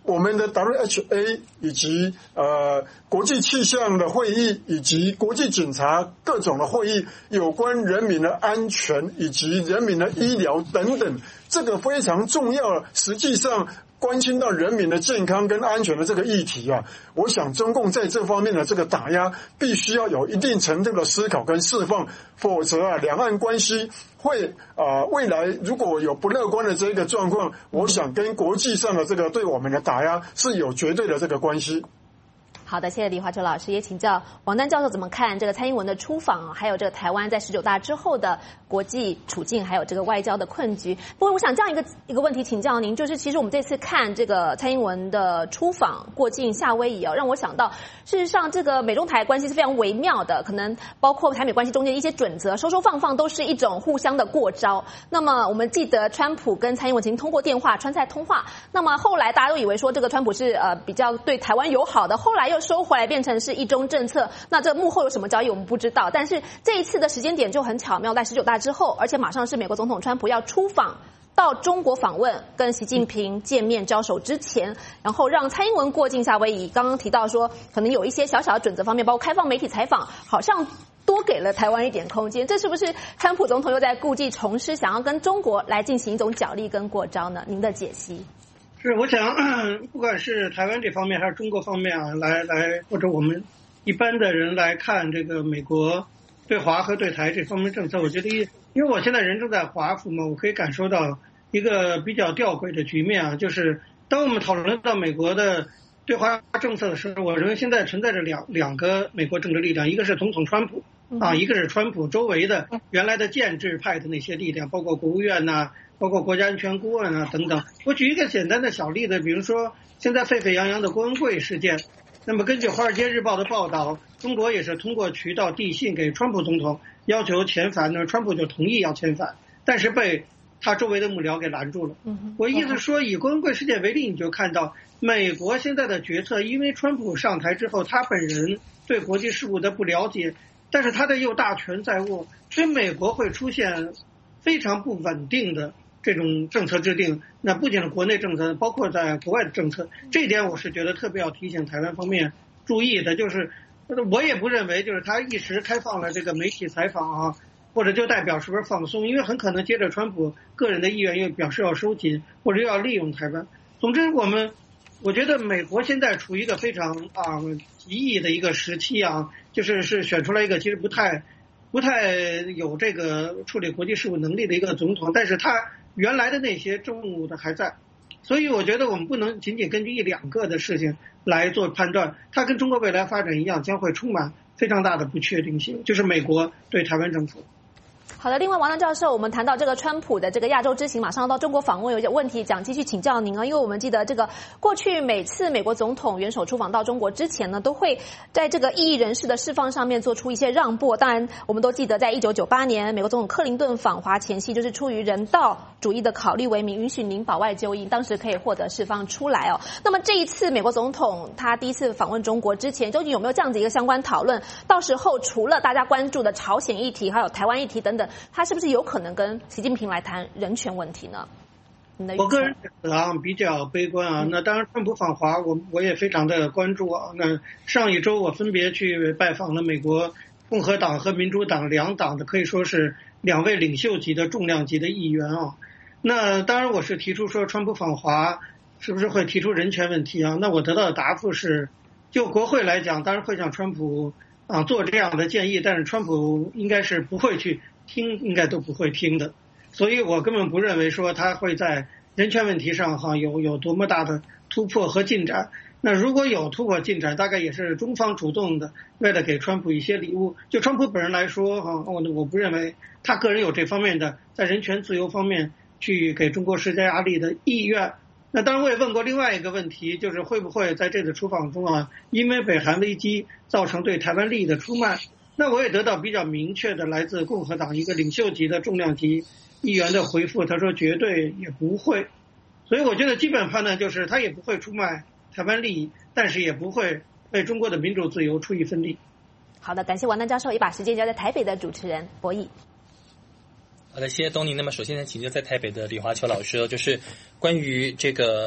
我们的 WHA 以及国际气象的会议以及国际警察各种的会议，有关人民的安全以及人民的医疗等等，这个非常重要，实际上关心到人民的健康跟安全的这个议题啊，我想中共在这方面的这个打压必须要有一定程度的思考跟释放，否则啊，两岸关系会未来如果有不乐观的这个状况，我想跟国际上的这个对我们的打压是有绝对的这个关系。 好的，谢谢李华秋老师，也请教王丹教授怎么看这个蔡英文的出访，还有这个台湾在19大之后的国际处境，还有这个外交的困局。不过我想这样一个问题请教您，就是其实我们这次看这个蔡英文的出访过境夏威夷让我想到事实上这个美中台关系是非常微妙的，可能包括台美关系中间一些准则收收放放都是一种互相的过招。那么我们记得川普跟蔡英文曾经通过电话川蔡通话，那么后来大家都以为说这个川普是比较对台湾友好的，后来又收回来变成是一中政策，那这幕后有什么交易我们不知道，但是这一次的时间点就很巧妙，在19大之后，而且马上是美国总统川普要出访到中国访问，跟习近平见面交手之前，然后让蔡英文过境夏威夷。刚刚提到说可能有一些小小的准则方面，包括开放媒体采访，好像多给了台湾一点空间，这是不是川普总统又在故技重施，想要跟中国来进行一种角力跟过招呢？您的解析？ 是，我想不管是台湾这方面还是中国方面啊，来或者我们一般的人来看这个美国对华和对台这方面政策，我觉得因为我现在人正在华府嘛，我可以感受到一个比较吊诡的局面啊，就是当我们讨论到美国的对华政策的时候，我认为现在存在着两个美国政治力量，一个是总统川普啊，一个是川普周围的原来的建制派的那些力量，包括国务院呐，包括国家安全顾问啊等等。我举一个简单的小例子，比如说现在沸沸扬扬的郭文贵事件，那么根据《华尔街日报》的报道，中国也是通过渠道递信给川普总统要求遣返，那川普就同意要遣返，但是被他周围的幕僚给拦住了。我意思说，以郭文贵事件为例，你就看到美国现在的决策，因为川普上台之后，他本人对国际事务的不了解，但是他的又大权在握，所以美国会出现非常不稳定的这种政策制定，那不仅是国内政策，包括在国外的政策，这一点我是觉得特别要提醒台湾方面注意的。就是我也不认为就是他一时开放了这个媒体采访啊，或者就代表是不是放松，因为很可能接着川普个人的意愿又表示要收紧，或者又要利用台湾。总之我觉得美国现在处于一个非常极易的一个时期啊，就是选出来一个其实不太有这个处理国际事务能力的一个总统，但是他原来的那些政务的还在，所以我觉得我们不能仅仅根据一两个的事情来做判断，它跟中国未来发展一样，将会充满非常大的不确定性，就是美国对台湾政策。 好的，另外王丹教授，我们谈到这个川普的这个亚洲之行，马上要到中国访问，有些问题想继续请教您啊，因为我们记得这个过去每次美国总统元首出访到中国之前呢，都会在这个异议人士的释放上面做出一些让步。当然，我们都记得在1998年美国总统克林顿访华前夕，就是出于人道主义的考虑为名，允许您保外就医，当时可以获得释放出来哦。那么这一次美国总统他第一次访问中国之前，究竟有没有这样子一个相关讨论？到时候除了大家关注的朝鲜议题，还有台湾议题等等，他是不是有可能跟习近平来谈人权问题呢？ 我个人比较悲观啊。那当然，川普访华，我也非常的关注啊。那上一周我分别去拜访了美国共和党和民主党两党的，可以说是两位领袖级的重量级的议员啊。那当然，我是提出说川普访华是不是会提出人权问题啊？那我得到的答复是，就国会来讲，当然会向川普做这样的建议，但是川普应该是不会去听，应该都不会听的。所以我根本不认为说他会在人权问题上有多么大的突破和进展。那如果有突破进展，大概也是中方主动的，为了给川普一些礼物。就川普本人来说我不认为他个人有这方面的在人权自由方面去给中国施加压力的意愿。那当然我也问过另外一个问题，就是会不会在这次出访中因为北韩危机造成对台湾利益的出卖。那我也得到比较明确的来自共和党一个领袖级的重量级议员的回复，他说绝对也不会。所以我觉得基本判断就是他也不会出卖台湾利益，但是也不会为中国的民主自由出一份力。 好的，感谢王丹教授，也把时间交在台北的主持人博弈。 好的，谢谢东尼。那么首先呢，请教在台北的李华秋老师，就是关于这个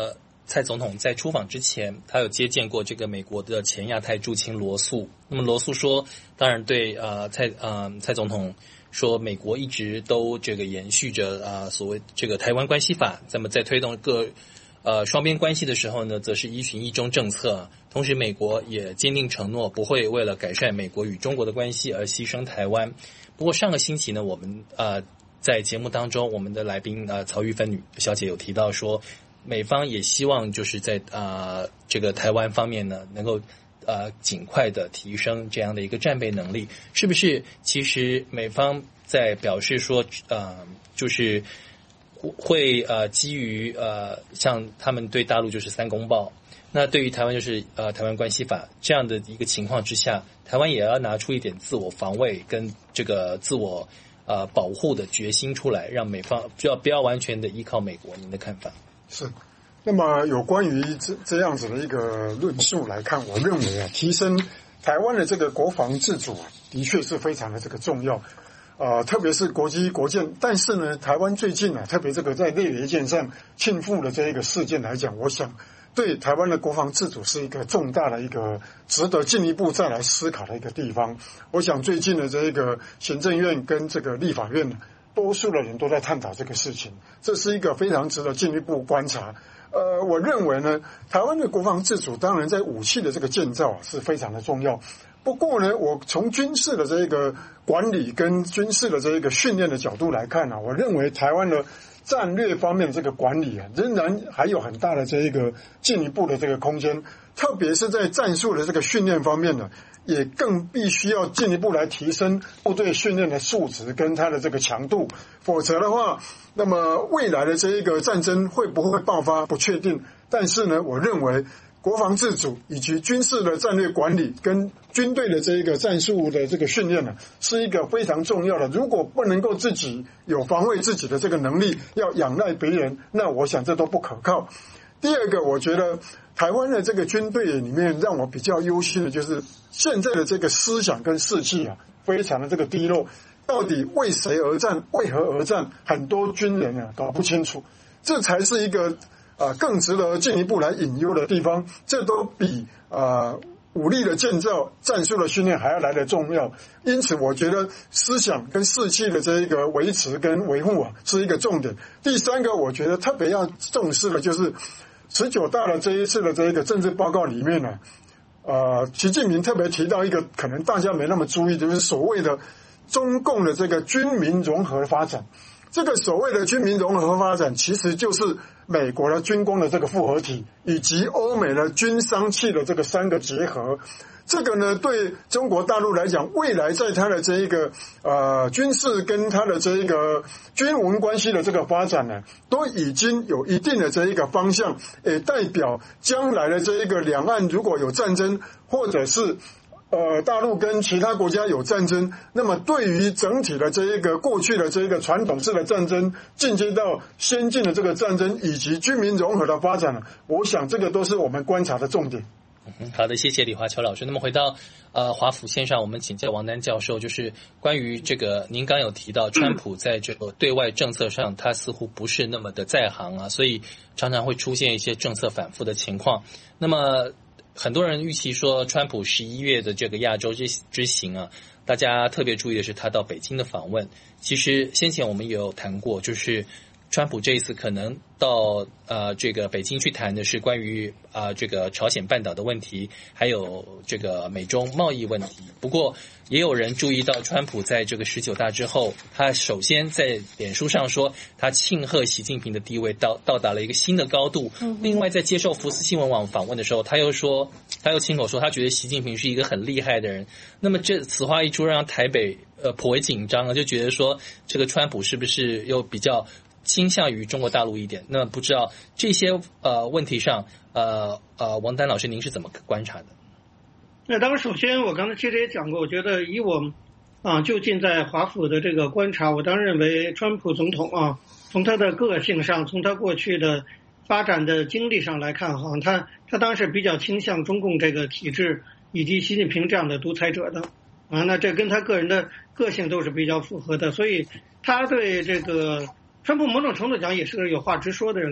蔡总统在出访之前，他有接见过这个美国的前亚太驻青罗素。那么罗素说，当然对蔡总统说，美国一直都这个延续着所谓这个台湾关系法，那么在推动各双边关系的时候呢，则是依循一中政策。同时，美国也坚定承诺不会为了改善美国与中国的关系而牺牲台湾。不过上个星期呢，我们在节目当中，我们的来宾曹玉芬小姐有提到说，美方也希望就是在这个台湾方面呢，能够尽快的提升这样的一个战备能力。是不是其实美方在表示说就是会基于像他们对大陆就是三公报，那对于台湾就是台湾关系法这样的一个情况之下，台湾也要拿出一点自我防卫跟这个自我保护的决心出来，让美方不要完全的依靠美国。您的看法？ 是。那么有关于这样子的一个论述来看，我认为提升台湾的这个国防自主的确是非常的这个重要。特别是国机国建，但是呢，台湾最近特别这个在内围舰上倾覆的这一个事件来讲，我想对台湾的国防自主是一个重大的一个值得进一步再来思考的一个地方。我想最近的这个行政院跟这个立法院呢，多数的人都在探讨这个事情，这是一个非常值得进一步观察。我认为呢，台湾的国防自主当然在武器的这个建造是非常的重要。不过呢，我从军事的这个管理跟军事的这个训练的角度来看我认为台湾的战略方面的这个管理仍然还有很大的这个进一步的这个空间，特别是在战术的这个训练方面呢，也更必须要进一步来提升部队训练的素质跟它的这个强度，否则的话，那么未来的这一个战争会不会爆发不确定。但是呢，我认为国防自主以及军事的战略管理跟军队的这一个战术的这个训练呢，是一个非常重要的。如果不能够自己有防卫自己的这个能力，要仰赖别人，那我想这都不可靠。第二个，我觉得台湾的这个军队里面让我比较忧心的就是现在的这个思想跟士气非常的这个低落。到底为谁而战，为何而战，很多军人搞不清楚，这才是一个更值得进一步来隐忧的地方。这都比武力的建造、战术的训练还要来得重要。因此我觉得思想跟士气的这一个维持跟维护是一个重点。第三个，我觉得特别要重视的就是19大的这一次的这一个政治报告里面呢，习近平特别提到一个可能大家没那么注意，就是所谓的中共的这个军民融合发展。这个所谓的军民融合发展，其实就是美国的军工的这个复合体，以及欧美的军商企的这个三个结合。这个呢，对中国大陆来讲，未来在它的这一个军事跟它的这一个军文关系的这个发展呢，都已经有一定的这一个方向，也代表将来的这一个两岸如果有战争，或者是大陆跟其他国家有战争，那么对于整体的这一个过去的这一个传统式的战争，进阶到先进的这个战争以及军民融合的发展，我想这个都是我们观察的重点。 好的，谢谢李华秋老师。那么回到华府线上，我们请教王丹教授，就是关于这个您刚有提到川普在这个对外政策上，他似乎不是那么的在行所以常常会出现一些政策反复的情况。那么很多人预期说川普11月的这个亚洲之行大家特别注意的是他到北京的访问。其实先前我们也有谈过，就是川普这一次可能到这个北京去谈的是关于这个朝鲜半岛的问题，还有这个美中贸易问题。不过也有人注意到川普在这个19大之后，他首先在脸书上说他庆贺习近平的地位到达了一个新的高度。另外在接受福斯新闻网访问的时候，他又亲口说他觉得习近平是一个很厉害的人。那么此话一出，让台北颇为紧张就觉得说这个川普是不是又比较倾向于中国大陆一点。那不知道这些问题上王丹老师您是怎么观察的？ 那当然首先我刚才其实也讲过，我觉得以我就近在华府的这个观察，我当然认为川普总统从他的个性上，从他过去的发展的经历上来看他当然是比较倾向中共这个体制以及习近平这样的独裁者的那这跟他个人的个性都是比较符合的。所以他对这个川普某种程度讲也是个有话直说的人了。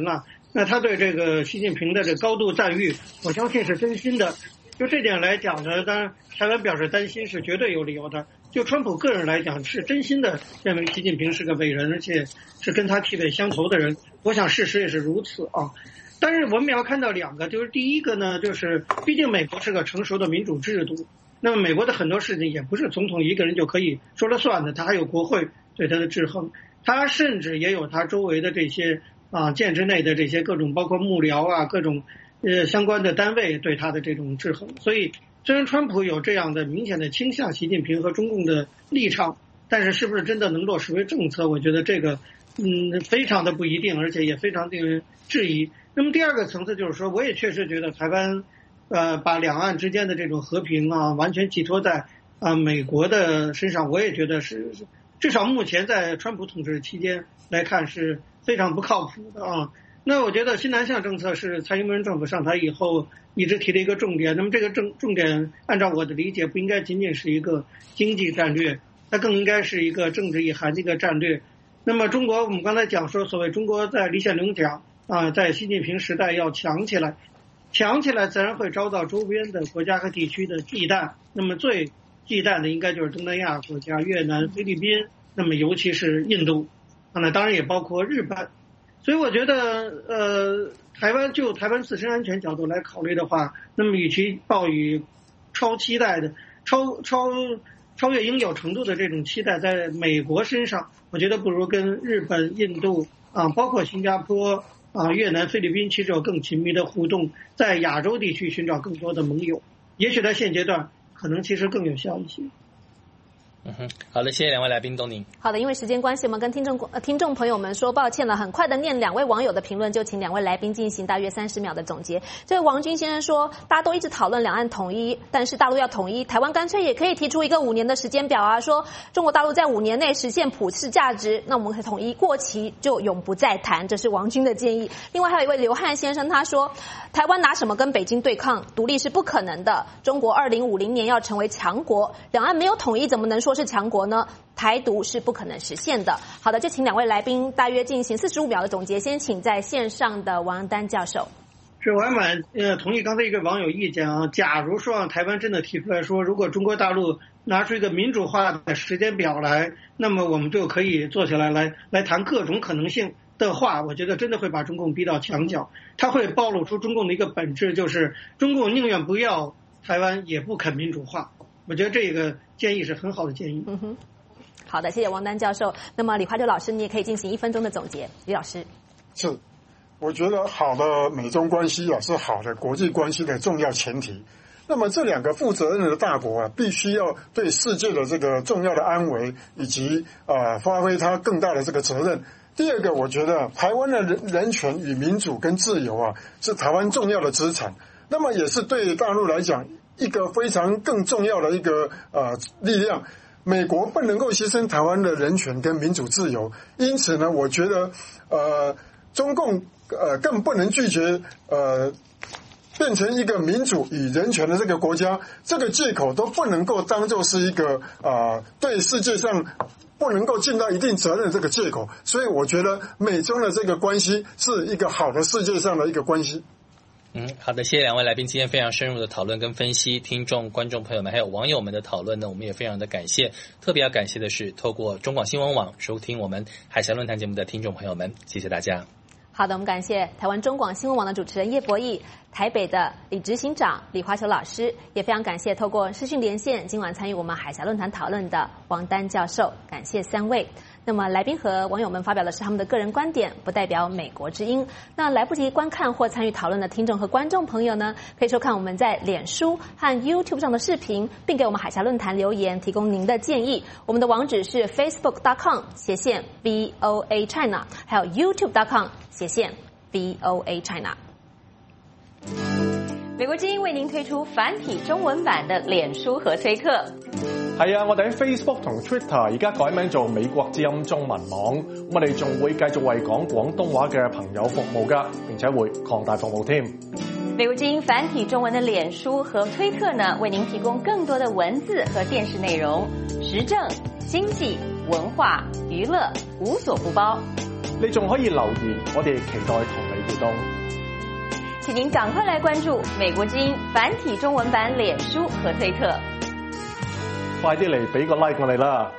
那他对这个习近平的这高度赞誉，我相信是真心的。就这点来讲呢，当然台湾表示担心是绝对有理由的。就川普个人来讲，是真心的认为习近平是个伟人，而且是跟他气味相投的人。我想事实也是如此啊。但是我们要看到两个，就是第一个呢，就是毕竟美国是个成熟的民主制度，那么美国的很多事情也不是总统一个人就可以说了算的，他还有国会对他的制衡，他甚至也有他周围的这些建制内的这些各种包括幕僚啊各种相关的单位对他的这种制衡。所以虽然川普有这样的明显的倾向习近平和中共的立场，但是是不是真的能落实为政策，我觉得这个非常的不一定，而且也非常令人质疑。那么第二个层次就是说，我也确实觉得台湾把两岸之间的这种和平完全寄托在美国的身上，我也觉得是至少目前在川普统治期间来看是非常不靠谱的啊。那我觉得新南向政策是蔡英文政府上台以后一直提的一个重点，那么这个重点按照我的理解不应该仅仅是一个经济战略，它更应该是一个政治意涵的一个战略。那么中国我们刚才讲说，所谓中国在李显龙讲在习近平时代要强起来自然会遭到周边的国家和地区的忌惮，那么最忌惮的应该就是东南亚国家越南、菲律宾，那么尤其是印度，那当然也包括日本。所以我觉得台湾自身安全角度来考虑的话，那么与其抱以超期待的超越应有程度的这种期待在美国身上，我觉得不如跟日本、印度包括新加坡越南、菲律宾其实有更亲密的互动，在亚洲地区寻找更多的盟友，也许在现阶段可能其实更有效一些。 好的，谢谢两位来宾，东宁。 好的，因为时间关系，我们跟听众朋友们说抱歉了，很快的念两位网友的评论，就请两位来宾进行大约30秒的总结。这位王军先生说，大家都一直讨论两岸统一，但是大陆要统一，台湾干脆也可以提出一个5年的时间表说中国大陆在5年内实现普世价值，那我们可以统一，过期就永不再谈，这是王军的建议。另外还有一位刘汉先生，他说台湾拿什么跟北京对抗，独立是不可能的，中国2050年要成为强国，两岸没有统一怎么能说是强国呢？台独是不可能实现的。好的，就请两位来宾大约进行45秒的总结。先请在线上的王丹教授。 是，我还蛮同意刚才一个网友意见假如说台湾真的提出来说，如果中国大陆拿出一个民主化的时间表来，那么我们就可以坐下来谈各种可能性的话，我觉得真的会把中共逼到墙角。它会暴露出中共的一个本质，就是中共宁愿不要台湾也不肯民主化。我觉得这个建议是很好的建议。 好的，谢谢王丹教授。那么李华秋老师，你也可以进行1分钟的总结。李老师。 是，我觉得好的美中关系是好的国际关系的重要前提。那么这两个负责任的大国必须要对世界的这个重要的安危以及发挥它更大的这个责任。第二个，我觉得台湾的人权与民主跟自由是台湾重要的资产，那么也是对大陆来讲一个非常更重要的一个力量。美国不能够牺牲台湾的人权跟民主自由，因此呢，我觉得中共更不能拒绝变成一个民主与人权的这个国家，这个借口都不能够当作是一个对世界上不能够尽到一定责任的这个借口。所以我觉得美中的这个关系是一个好的世界上的一个关系。 好的，谢谢两位来宾今天非常深入的讨论跟分析，听众、观众朋友们还有网友们的讨论呢，我们也非常的感谢。特别要感谢的是透过中广新闻网收听我们海峡论坛节目的听众朋友们，谢谢大家。 好的，我们感谢台湾中广新闻网的主持人叶博弈，台北的李执行长李华球老师，也非常感谢透过视讯连线今晚参与我们海峡论坛讨论的王丹教授，感谢3位。那么来宾和网友们发表的是他们的个人观点，不代表美国之音。那来不及观看或参与讨论的听众和观众朋友呢，可以收看我们在脸书和 YouTube 上的视频，并给我们海峡论坛留言，提供您的建议。我们的网址是 facebook.com/VOA China， 还有 YouTube.com/VOA China。美国之音為您推出繁體中文版的臉書和推特。 係啊，我哋喺 Facebook 同 Twitter 而家改名做美國之音中文網，我哋仲會繼續為講廣東話嘅朋友服務㗎，並且會擴大服務添。 美國之音繁體中文的臉書和推特呢，為您提供更多的文字和電視內容，時政、經濟、文化、娛樂無所不包。 你仲可以留言，我哋期待同你互動。 请您赶快来关注美国之音繁体中文版脸书和推特。 快啲嚟俾個 like 我哋啦！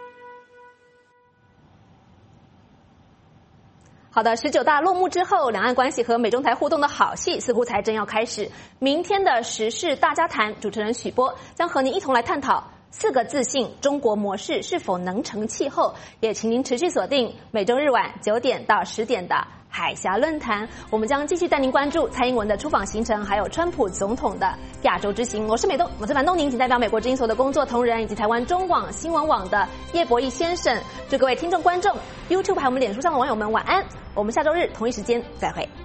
好的，19大落幕之后，两岸关系和美中台互动的好戏似乎才正要开始。明天的时事大家谈，主持人许波将和您一同来探讨4个自信中国模式是否能成气候。也请您持续锁定每周日晚9点到10点的海峡论坛，我们将继续带您关注蔡英文的出访行程，还有川普总统的亚洲之行。我是樊东宁，仅代表美国之音所有的工作同仁以及台湾中广新闻网的叶博弈先生，祝各位听众观众 YouTube 还有我们脸书上的网友们晚安。我们下周日同一时间再会。